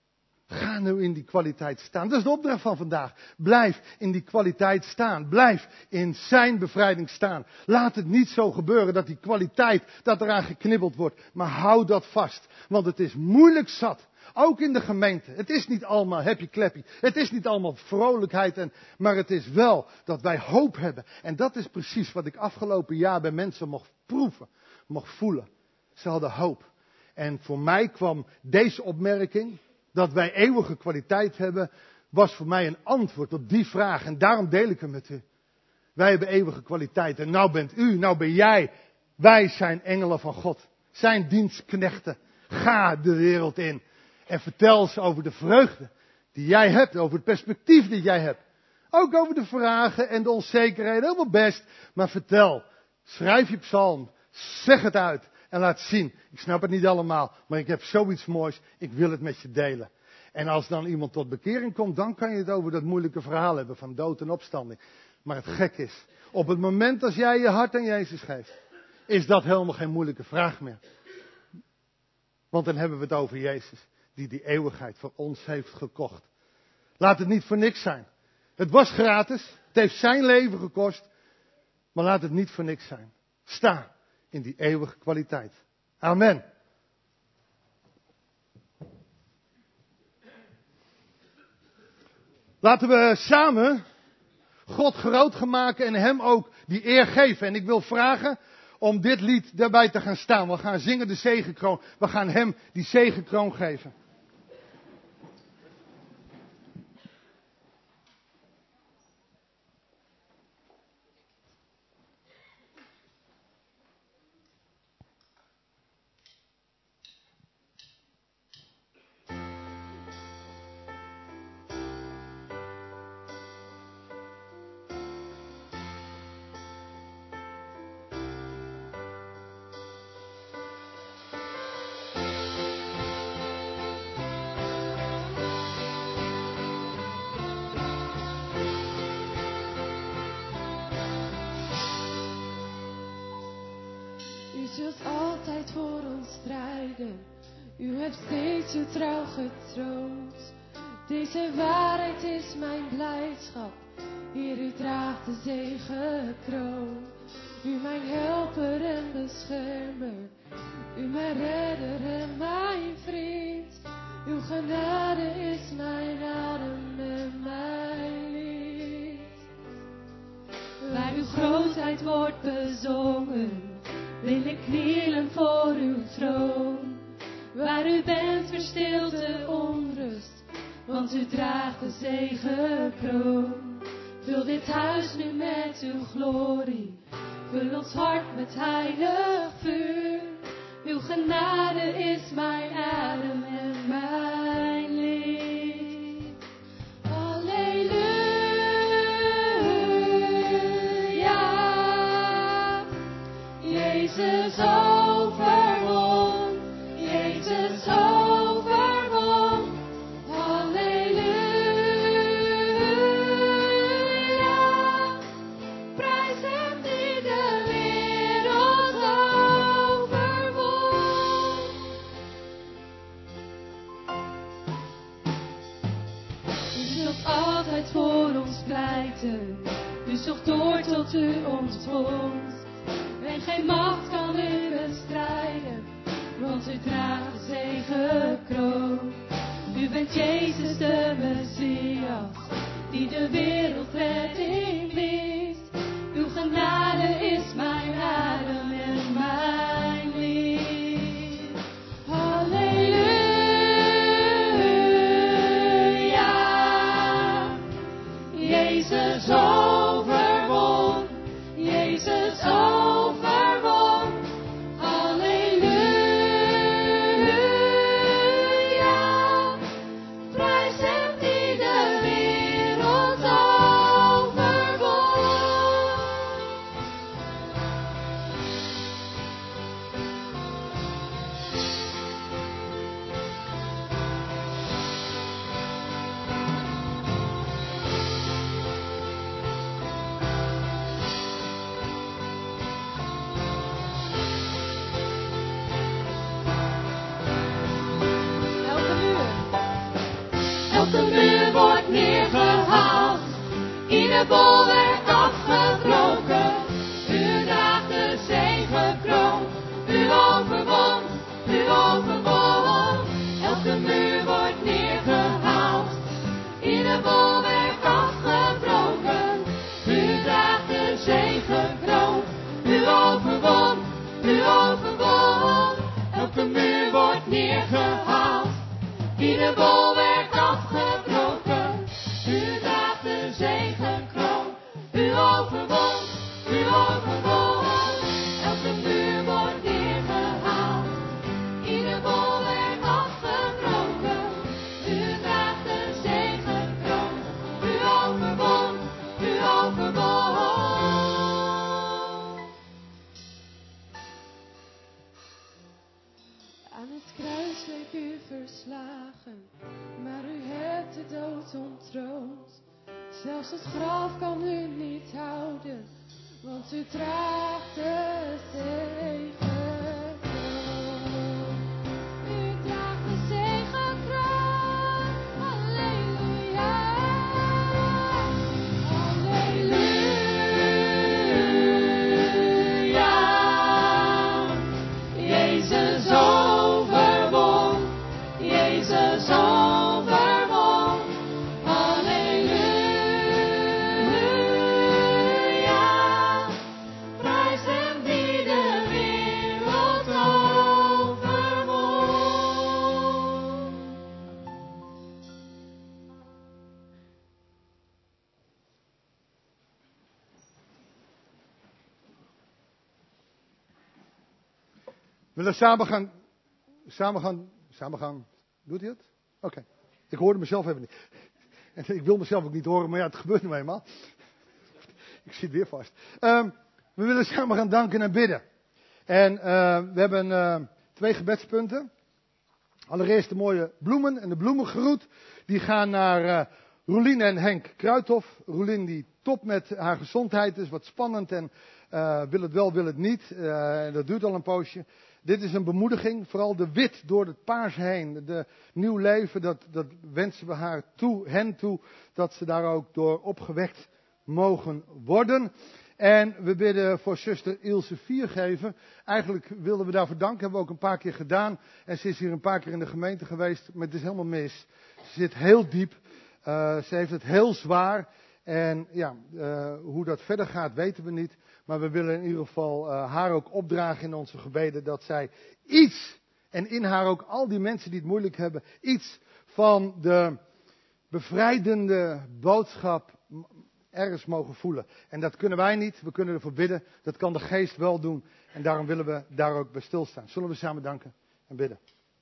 Ga nu in die kwaliteit staan. Dat is de opdracht van vandaag. Blijf in die kwaliteit staan. Blijf in zijn bevrijding staan. Laat het niet zo gebeuren dat die kwaliteit, dat eraan geknibbeld wordt. Maar hou dat vast. Want het is moeilijk zat. Ook in de gemeente. Het is niet allemaal happy clappy. Het is niet allemaal vrolijkheid. En, maar het is wel dat wij hoop hebben. En dat is precies wat ik afgelopen jaar bij mensen mocht proeven. Mocht voelen. Ze hadden hoop. En voor mij kwam deze opmerking, dat wij eeuwige kwaliteit hebben, was voor mij een antwoord op die vraag. En daarom deel ik hem met u. Wij hebben eeuwige kwaliteit. En nou bent u, nou ben jij. Wij zijn engelen van God. Zijn dienstknechten. Ga de wereld in. En vertel ze over de vreugde die jij hebt. Over het perspectief dat jij hebt. Ook over de vragen en de onzekerheden. Helemaal best. Maar vertel. Schrijf je psalm. Zeg het uit. En laat zien. Ik snap het niet allemaal. Maar ik heb zoiets moois. Ik wil het met je delen. En als dan iemand tot bekering komt. Dan kan je het over dat moeilijke verhaal hebben. Van dood en opstanding. Maar het gek is. Op het moment als jij je hart aan Jezus geeft. Is dat helemaal geen moeilijke vraag meer. Want dan hebben we het over Jezus. Die die eeuwigheid voor ons heeft gekocht. Laat het niet voor niks zijn. Het was gratis. Het heeft zijn leven gekost. Maar laat het niet voor niks zijn. Sta in die eeuwige kwaliteit. Amen. Laten we samen God groot gaan maken en hem ook die eer geven. En ik wil vragen om dit lied daarbij te gaan staan. We gaan zingen de zegenkroon. We gaan hem die zegenkroon geven. U zult altijd voor ons strijden. U hebt steeds uw trouw getroond. Deze waarheid is mijn blijdschap. Heer, u draagt de zegenkroon. U mijn helper en beschermer. U mijn redder en mijn vriend. Uw genade is mijn adem en mijn lied. Waar uw grootheid wordt bezongen, wil ik knielen voor uw troon. Waar u bent verstilt de onrust, want u draagt de zegenkroon. Vul dit huis nu met uw glorie, vul ons hart met heilig vuur. Uw genade is mijn adem en mijn lied. Halleluja. Jezus overwon, Jezus overwon, halleluja. Prijs hem die de wereld overwon. U zult altijd voor ons pleiten, u zocht door tot u ons vond. En geen macht kan u bestrijden, want u draagt de zegenkroon. U bent Jezus de Messias, die de wereld redding biedt. Uw genade is mijn adem en mijn lied. Halleluja. Jezus overwon, Jezus overwon. Prijs hem die de wereld overwon. de bolwerk afgebroken. U draagt de zegenkroon. U overwon, u overwon. Elke muur wordt neergehaald. Ieder bolwerk afgebroken. U draagt de zegenkroon. U overwon, u overwon. Elke muur wordt neergehaald. Ieder bolwerk afgebroken. U draagt de zegenkroon. U overwon, u overwon. Elke muur wordt neergehaald. Ieder bolwerk afgebroken. U draagt de zegenkroon. U overwon, u overwon. Aan het kruis leek u verslagen, maar u hebt de dood ontroond. Zelfs het graf kan u niet houden, want u draagt de zegenkroon. U draagt de zegenkroon. Halleluja. Halleluja. Jezus overwon. Jezus overwon. Halleluja. Prijs hem die de wereld overwon. We willen samen gaan, samen gaan, samen gaan. Doet hij het? Oké. Ik hoorde mezelf even niet. En ik wil mezelf ook niet horen, maar ja, het gebeurt nu eenmaal. Ik zit weer vast. Um, we willen samen gaan danken en bidden. En uh, we hebben uh, twee gebedspunten. Allereerst de mooie bloemen en de bloemengroet. Die gaan naar uh, Roelien en Henk Kruithof. Roelien die top met haar gezondheid is, wat spannend en uh, wil het wel, wil het niet. Uh, dat duurt al een poosje. Dit is een bemoediging, vooral de wit door het paars heen, de nieuw leven, dat, dat wensen we haar toe, hen toe, dat ze daar ook door opgewekt mogen worden. En we bidden voor zuster Ilse Viergever. Eigenlijk wilden we daarvoor danken, hebben we ook een paar keer gedaan. En ze is hier een paar keer in de gemeente geweest, maar het is helemaal mis. Ze zit heel diep, uh, ze heeft het heel zwaar. En ja, uh, hoe dat verder gaat weten we niet. Maar we willen in ieder geval uh, haar ook opdragen in onze gebeden. Dat zij iets, en in haar ook al die mensen die het moeilijk hebben, iets van de bevrijdende boodschap ergens mogen voelen. En dat kunnen wij niet, we kunnen ervoor bidden. Dat kan de geest wel doen. En daarom willen we daar ook bij stilstaan. Zullen we samen danken en bidden.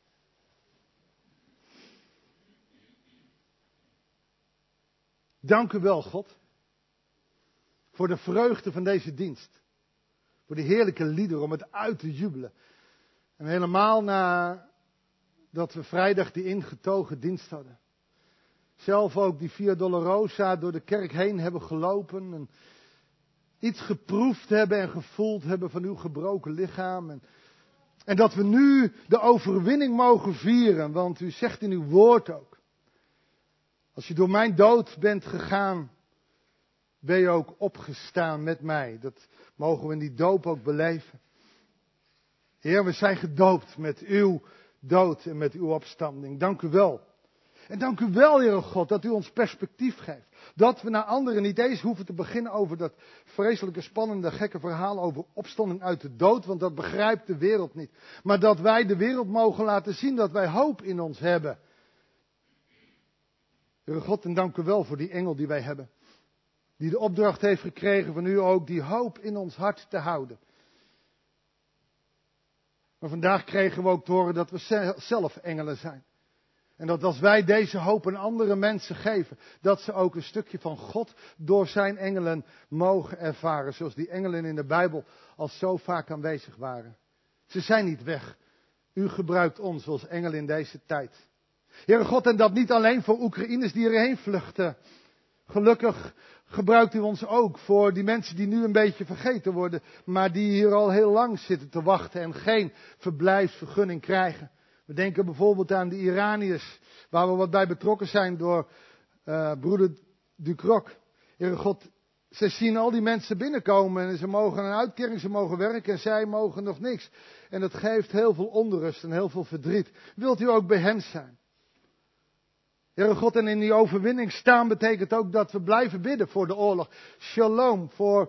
Dank u wel, God. Voor de vreugde van deze dienst. Voor de heerlijke liederen om het uit te jubelen. En helemaal nadat we vrijdag die ingetogen dienst hadden. Zelf ook die Via Dolorosa door de kerk heen hebben gelopen. En iets geproefd hebben en gevoeld hebben van uw gebroken lichaam. En, en dat we nu de overwinning mogen vieren. Want u zegt in uw woord ook. Als je door mijn dood bent gegaan, ben je ook opgestaan met mij. Dat mogen we in die doop ook beleven. Heer, we zijn gedoopt met uw dood en met uw opstanding. Dank u wel. En dank u wel, Heere God, dat u ons perspectief geeft. Dat we naar anderen niet eens hoeven te beginnen over dat vreselijke, spannende, gekke verhaal over opstanding uit de dood. Want dat begrijpt de wereld niet. Maar dat wij de wereld mogen laten zien dat wij hoop in ons hebben. Heere God, en dank u wel voor die engel die wij hebben. Die de opdracht heeft gekregen van u ook die hoop in ons hart te houden. Maar vandaag kregen we ook te horen dat we zelf engelen zijn. En dat als wij deze hoop aan andere mensen geven, dat ze ook een stukje van God door zijn engelen mogen ervaren. Zoals die engelen in de Bijbel al zo vaak aanwezig waren. Ze zijn niet weg. U gebruikt ons als engelen in deze tijd. Heere God, en dat niet alleen voor Oekraïners die erheen vluchten. Gelukkig gebruikt u ons ook voor die mensen die nu een beetje vergeten worden. Maar die hier al heel lang zitten te wachten en geen verblijfsvergunning krijgen. We denken bijvoorbeeld aan de Iraniërs, waar we wat bij betrokken zijn door uh, broeder Ducroc. Heere God, ze zien al die mensen binnenkomen en ze mogen een uitkering, ze mogen werken en zij mogen nog niks. En dat geeft heel veel onrust en heel veel verdriet. Wilt u ook bij hen zijn? Heere God, en in die overwinning staan betekent ook dat we blijven bidden voor de oorlog. Shalom voor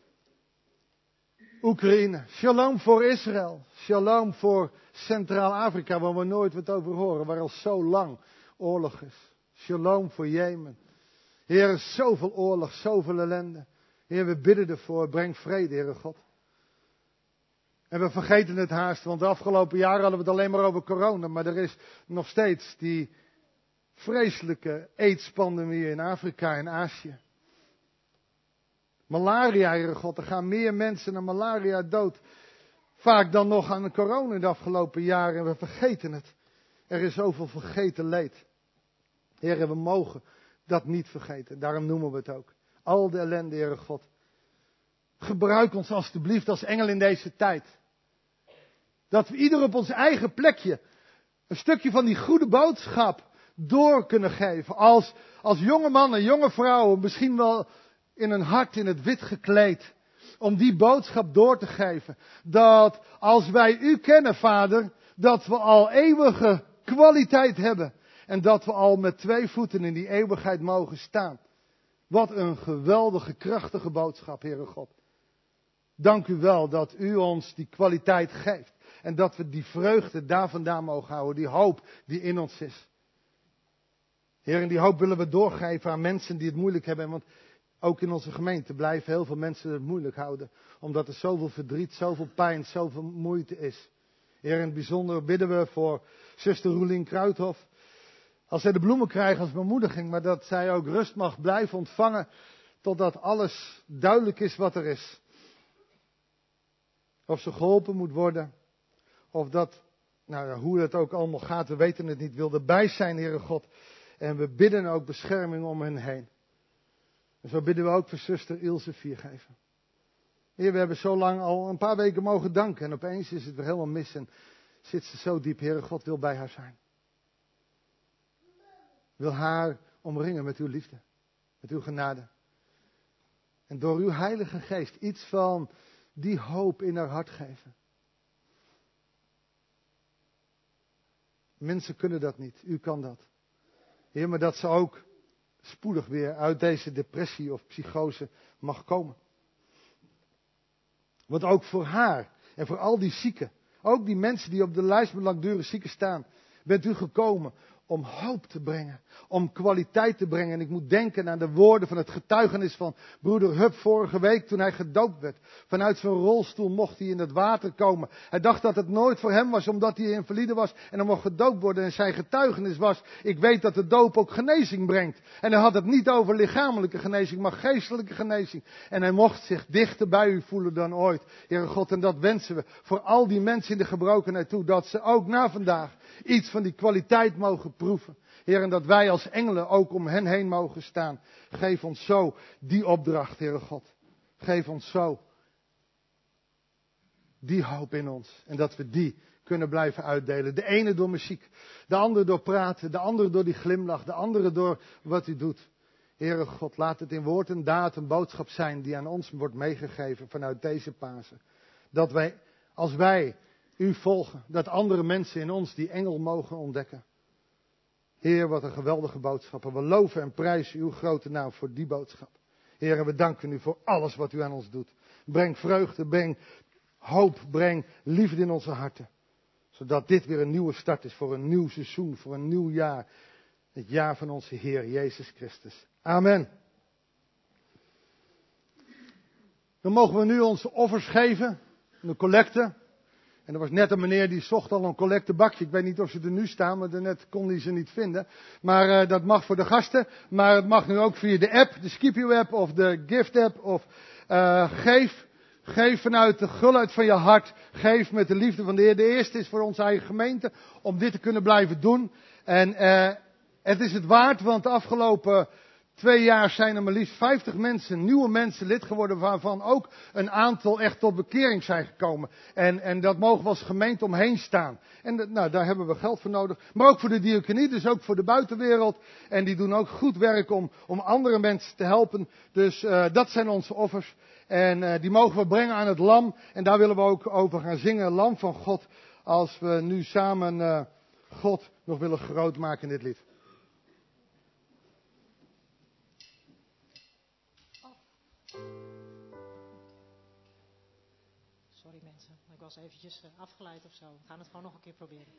Oekraïne. Shalom voor Israël. Shalom voor Centraal-Afrika, waar we nooit wat over horen, waar al zo lang oorlog is. Shalom voor Jemen. Heer, zoveel oorlog, zoveel ellende. Heer, we bidden ervoor, breng vrede, Heere God. En we vergeten het haast, want de afgelopen jaren hadden we het alleen maar over corona, maar er is nog steeds die vreselijke AIDS-pandemie in Afrika en Azië. Malaria, Heere God, er gaan meer mensen aan malaria dood. Vaak dan nog aan de corona in de afgelopen jaren. En we vergeten het. Er is zoveel vergeten leed. Heere, we mogen dat niet vergeten. Daarom noemen we het ook. Al de ellende, Heere God. Gebruik ons alstublieft als engel in deze tijd. Dat we ieder op ons eigen plekje een stukje van die goede boodschap door kunnen geven. Als, als jonge mannen, jonge vrouwen, misschien wel in een hart in het wit gekleed. Om die boodschap door te geven. Dat als wij u kennen, Vader, dat we al eeuwige kwaliteit hebben. En dat we al met twee voeten in die eeuwigheid mogen staan. Wat een geweldige, krachtige boodschap, Heere God. Dank u wel dat u ons die kwaliteit geeft. En dat we die vreugde daar vandaan mogen houden. Die hoop die in ons is. Heer, en die hoop willen we doorgeven aan mensen die het moeilijk hebben. Want ook in onze gemeente blijven heel veel mensen het moeilijk houden. Omdat er zoveel verdriet, zoveel pijn, zoveel moeite is. Heer, in het bijzonder bidden we voor zuster Roelien Kruithof. Als zij de bloemen krijgt als bemoediging. Maar dat zij ook rust mag blijven ontvangen. Totdat alles duidelijk is wat er is. Of ze geholpen moet worden. Of dat, nou ja, hoe het ook allemaal gaat, we weten het niet. Wil erbij zijn, Heere God. En we bidden ook bescherming om hen heen. En zo bidden we ook voor zuster Ilse Viergever. Heer, we hebben zo lang al een paar weken mogen danken. En opeens is het weer helemaal mis. En zit ze zo diep. Heere God wil bij haar zijn. Wil haar omringen met uw liefde. Met uw genade. En door uw heilige geest iets van die hoop in haar hart geven. Mensen kunnen dat niet. U kan dat. Heer, maar dat ze ook spoedig weer uit deze depressie of psychose mag komen. Want ook voor haar en voor al die zieken, ook die mensen die op de lijst met langdurig zieken staan, bent u gekomen om hoop te brengen, om kwaliteit te brengen. En ik moet denken aan de woorden van het getuigenis van broeder Hup vorige week toen hij gedoopt werd. Vanuit zijn rolstoel mocht hij in het water komen. Hij dacht dat het nooit voor hem was omdat hij invalide was en hij mocht gedoopt worden. En zijn getuigenis was, ik weet dat de doop ook genezing brengt. En hij had het niet over lichamelijke genezing, maar geestelijke genezing. En hij mocht zich dichter bij u voelen dan ooit. Heere God, en dat wensen we voor al die mensen in de gebrokenheid toe. Dat ze ook na vandaag iets van die kwaliteit mogen proeven. Heer, en dat wij als engelen ook om hen heen mogen staan. Geef ons zo die opdracht, Heere God. Geef ons zo die hoop in ons. En dat we die kunnen blijven uitdelen. De ene door muziek, de andere door praten, de andere door die glimlach, de andere door wat u doet. Heere God, laat het in woord en daad een boodschap zijn die aan ons wordt meegegeven vanuit deze Pasen. Dat wij, als wij u volgen, dat andere mensen in ons die engel mogen ontdekken. Heer, wat een geweldige boodschap. En we loven en prijzen uw grote naam voor die boodschap. Heer, en we danken u voor alles wat u aan ons doet. Breng vreugde, breng hoop, breng liefde in onze harten. Zodat dit weer een nieuwe start is voor een nieuw seizoen, voor een nieuw jaar. Het jaar van onze Heer Jezus Christus. Amen. Dan mogen we nu onze offers geven, de collecte. En er was net een meneer die zocht al een collectebakje. Ik weet niet of ze er nu staan, maar daarnet kon hij ze niet vinden. Maar uh, dat mag voor de gasten. Maar het mag nu ook via de app, de Skipio app of de Gift app. Of uh, geef, geef vanuit de gulheid van je hart. Geef met de liefde van de Heer. De eerste is voor onze eigen gemeente om dit te kunnen blijven doen. En uh, het is het waard, want de afgelopen twee jaar zijn er maar liefst vijftig mensen, nieuwe mensen lid geworden, waarvan ook een aantal echt tot bekering zijn gekomen. En, en dat mogen we als gemeente omheen staan. En dat, nou, daar hebben we geld voor nodig. Maar ook voor de diaconie, dus ook voor de buitenwereld. En die doen ook goed werk om, om andere mensen te helpen. Dus uh, dat zijn onze offers. En uh, die mogen we brengen aan het lam. En daar willen we ook over gaan zingen, Lam van God. Als we nu samen uh, God nog willen groot maken in dit lied. Sorry mensen, ik was eventjes uh, afgeleid of zo. We gaan het gewoon nog een keer proberen.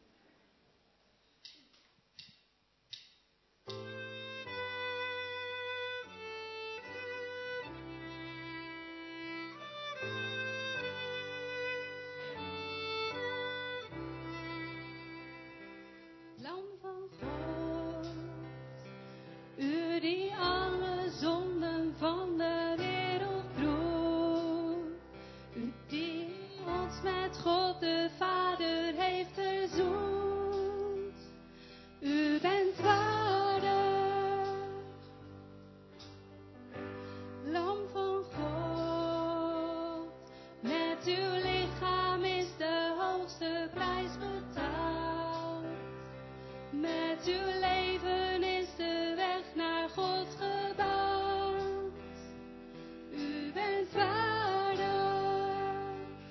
Lam van God, u die alle zonden van de wereld droeg, u die ons met God de Vader heeft verzoend, u bent waardig, Lam van God, met uw lichaam is de hoogste prijs betaald. Met uw leven is de weg naar God gebouwd. U bent waardig.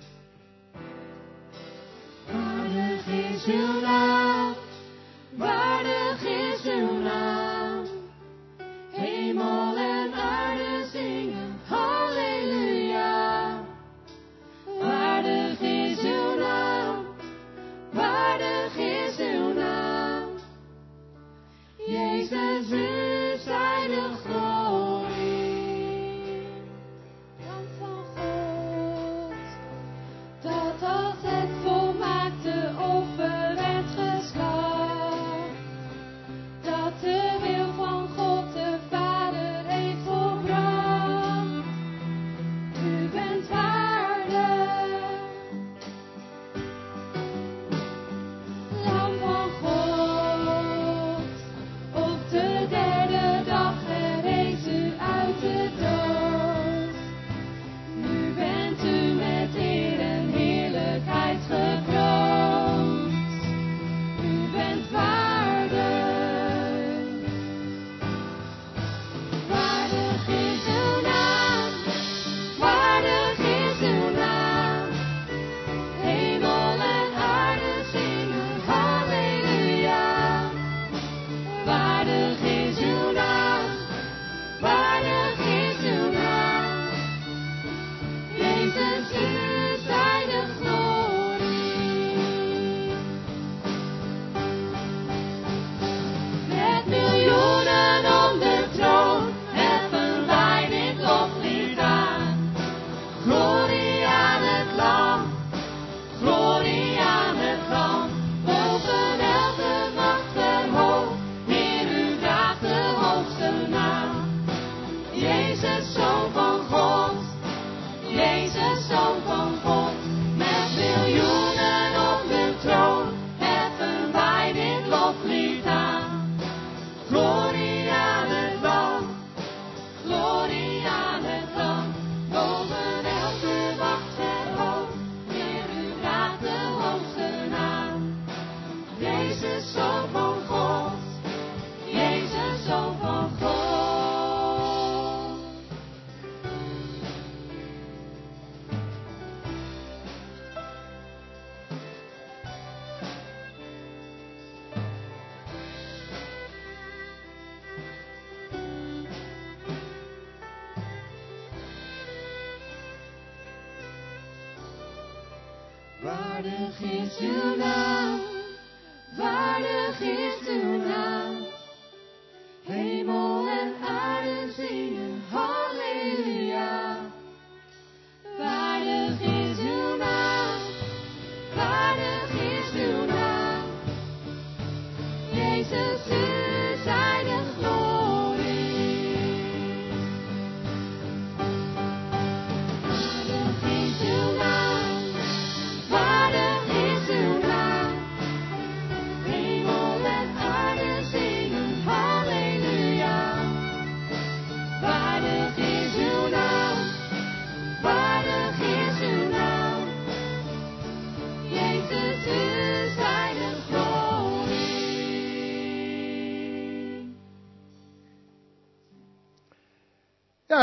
Waardig is uw naam. Waardig is uw naam. Hemel en aarde zingen halleluja. Waardig is uw naam. Waardig is uw naam. Jezus, u zij de glorie. Lam van God, dat als het volmaakte offer werd geslacht, dat de wil van God de Vader heeft volbracht. U bent waardig, Lam van God. Op de derde dag herrees u uit de dood. Nu bent u met eer en heerlijkheid gekroond. U bent waardig. Waardig is uw naam. Waardig is uw naam. Hemel en aarde zingen halleluja. Waardig is uw naam, waardig is uw naam. Jezus, u zij de glorie. Met miljoenen om de troon heffen wij dit loflied aan. Glorie aan het lam, glorie aan het lam. Boven elke macht verhoogd. Heer, u draagt de hoogste naam. Jezus, Zoon van God. Jezus, Zoon van God. Met miljoenen op de troon heffen wij dit loflied aan. Glorie aan het lam. Glorie aan het lam. Boven elke wacht verhoogd. Heer, u draagt de hoogste naam. Jezus, Zoon van God. Jezus, Zoon van God. Waardig is uw naam, waardig is uw naam. Hemel en aarde zingen halleluja. Waardig is uw naam, waardig is uw naam. Jezus, u zij de glorie. Waardig is uw naam, waardig is uw naam. Hemel en aarde zingen.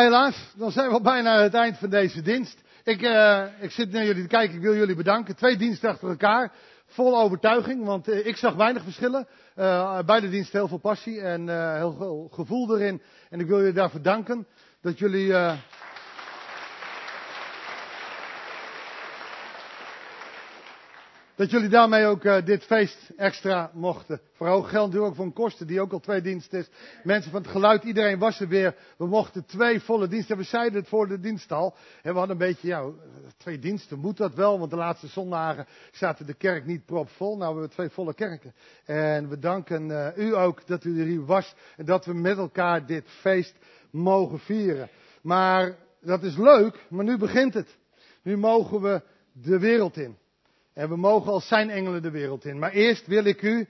helaas, dan zijn we al bijna aan het eind van deze dienst. Ik, uh, ik zit naar jullie te kijken, ik wil jullie bedanken. Twee diensten achter elkaar, vol overtuiging, want uh, ik zag weinig verschillen. Uh, beide diensten heel veel passie en uh, heel veel gevoel erin. En ik wil jullie daarvoor danken, dat jullie... Uh, Dat jullie daarmee ook uh, dit feest extra mochten verhogen. Geldt natuurlijk ook voor een kosten die ook al twee diensten is. Mensen van het geluid, iedereen was er weer. We mochten twee volle diensten. We zeiden het voor de dienst al. En we hadden een beetje, ja, twee diensten, moet dat wel? Want de laatste zondagen zaten de kerk niet propvol. Nou, we hebben twee volle kerken. En we danken uh, u ook dat u er hier was. En dat we met elkaar dit feest mogen vieren. Maar dat is leuk, maar nu begint het. Nu mogen we de wereld in. En we mogen als zijn engelen de wereld in. Maar eerst wil ik u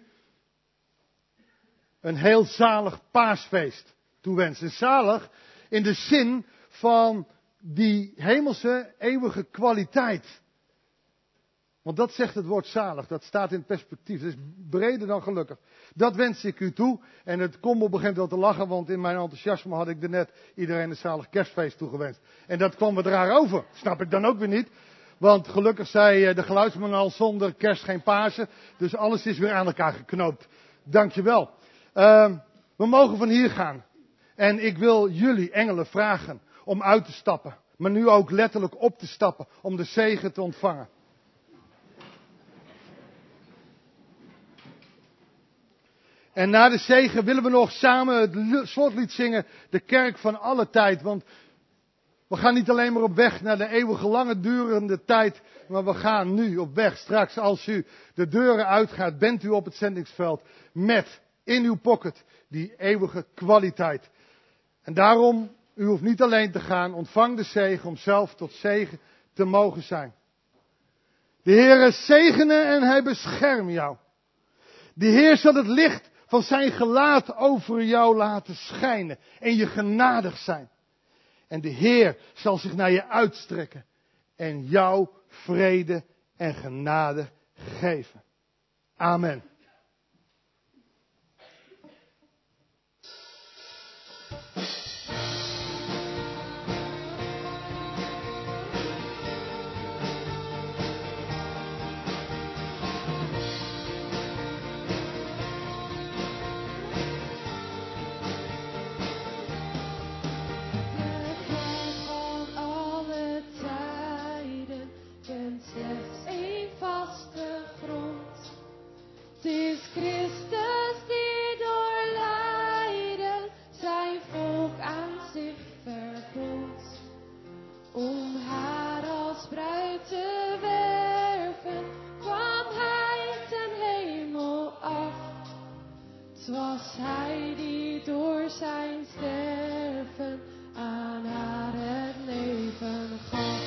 een heel zalig paasfeest toewensen. Zalig in de zin van die hemelse eeuwige kwaliteit. Want dat zegt het woord zalig. Dat staat in perspectief. Dat is breder dan gelukkig. Dat wens ik u toe. En het Kommel begint wel te lachen. Want in mijn enthousiasme had ik er net iedereen een zalig kerstfeest toegewenst. En dat kwam wat raar over. Snap ik dan ook weer niet. Want gelukkig zei de geluidsman al, zonder kerst geen Pasen. Dus alles is weer aan elkaar geknoopt. Dankjewel. Uh, we mogen van hier gaan. En ik wil jullie engelen vragen om uit te stappen. Maar nu ook letterlijk op te stappen om de zegen te ontvangen. En na de zegen willen we nog samen het slotlied zingen. De kerk van alle tijd. Want we gaan niet alleen maar op weg naar de eeuwige lange durende tijd. Maar we gaan nu op weg. Straks als u de deuren uitgaat, bent u op het zendingsveld. Met in uw pocket die eeuwige kwaliteit. En daarom, u hoeft niet alleen te gaan. Ontvang de zegen om zelf tot zegen te mogen zijn. De Heere zegene en hij bescherme jou. De Heer zal het licht van zijn gelaat over jou laten schijnen. En je genadig zijn. En de Heer zal zich naar je uitstrekken. En jou vrede en genade geven. Amen. Het is Christus die door lijden zijn volk aan zich verbond. Om haar als bruid te werven, kwam hij ten hemel af. Het was hij die door zijn sterven aan haar het leven gaf.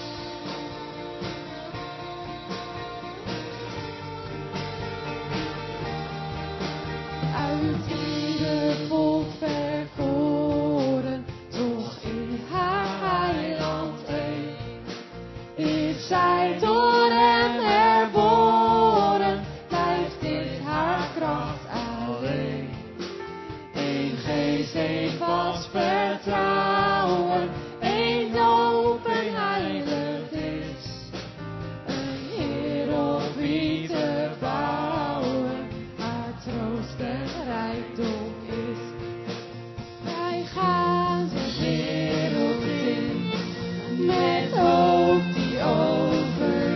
Uit ieder volk verkoren, toch in haar heiland een. Is zij door hem herboren, blijft dit haar kracht alleen. Eén geest, één vast vertrouwen, één doop en heilig is. Een Heer op wie te bouwen, haar troost en rijkdom is. Wij gaan de wereld in, met hoop die over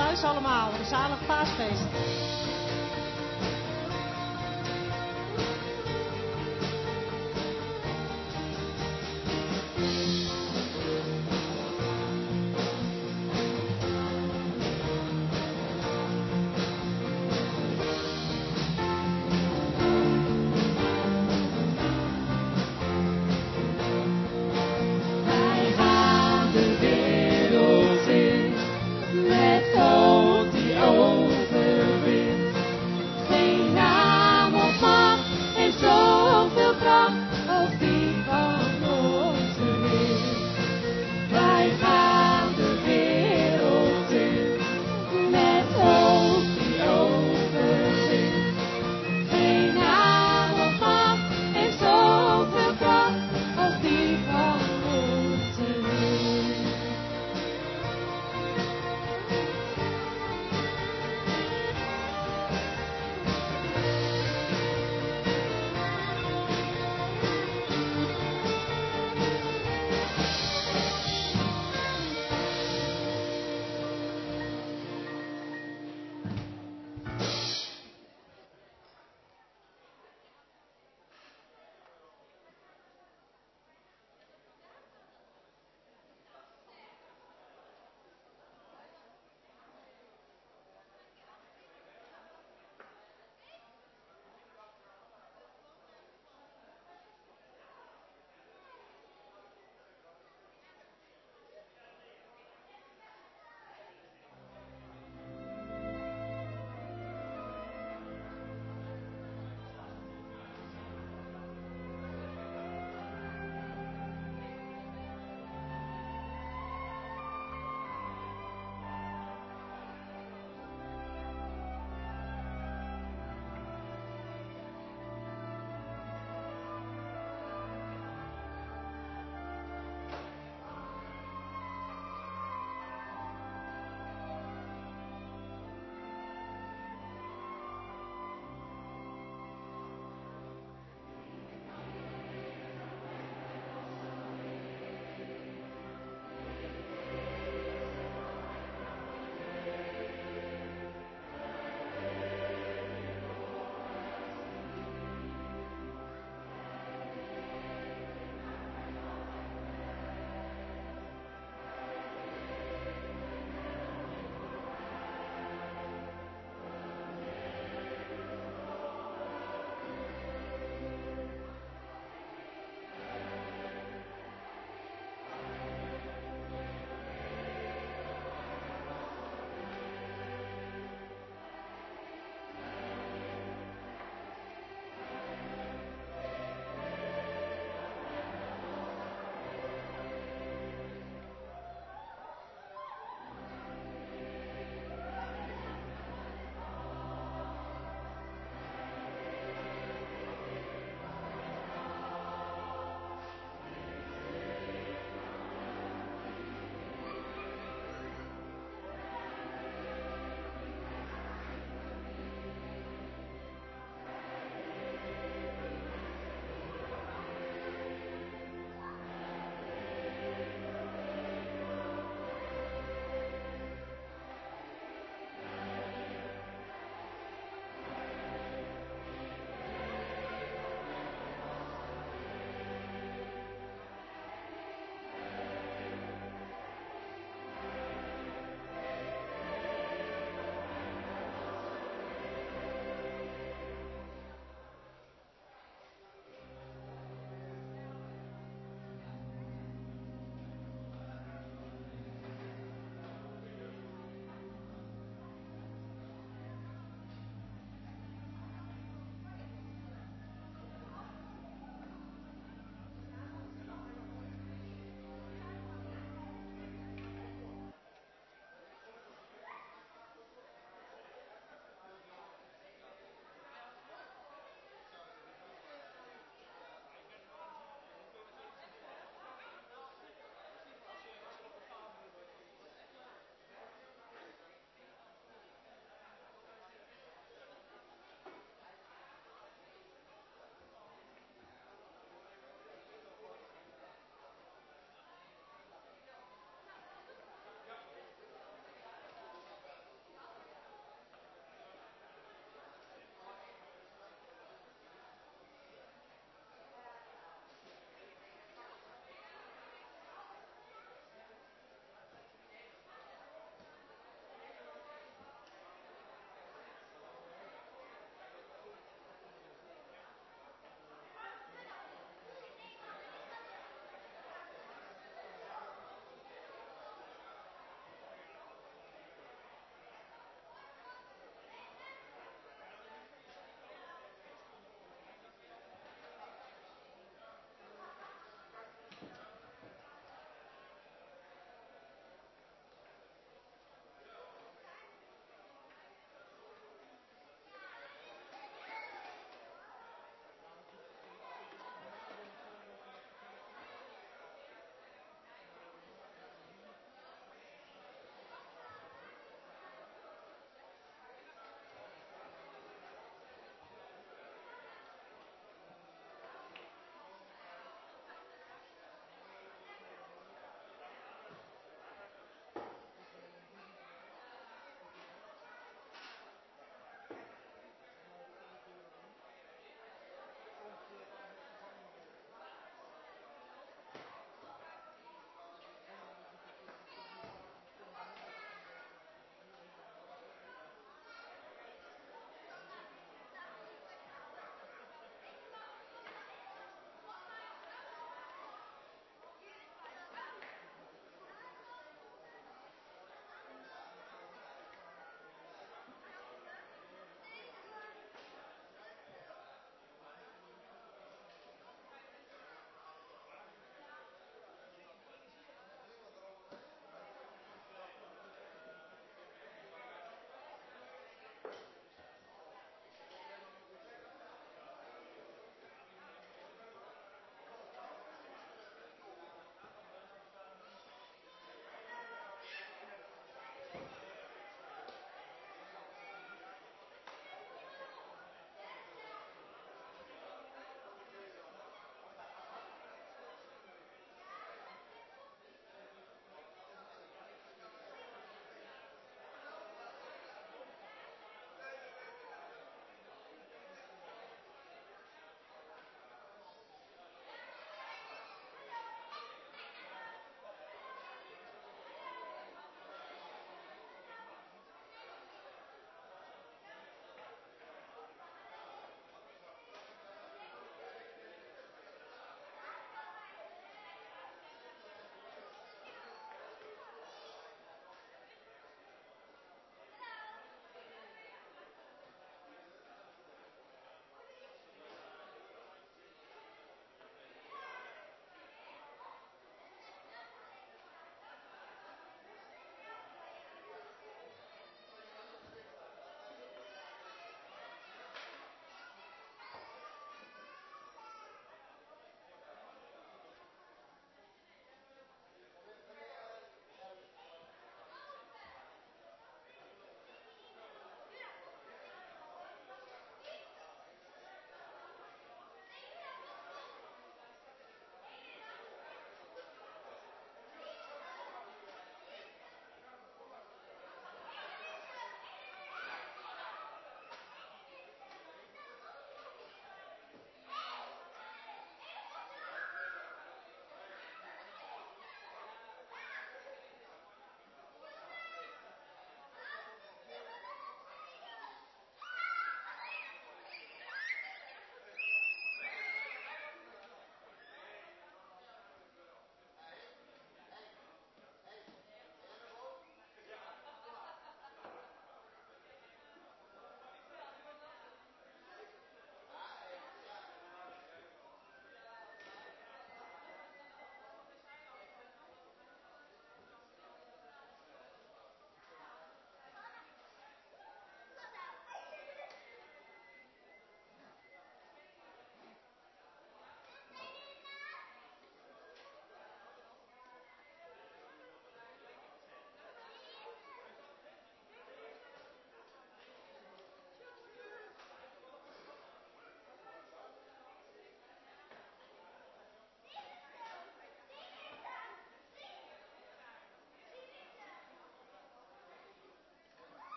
thuis allemaal. Een zalig paasfeest.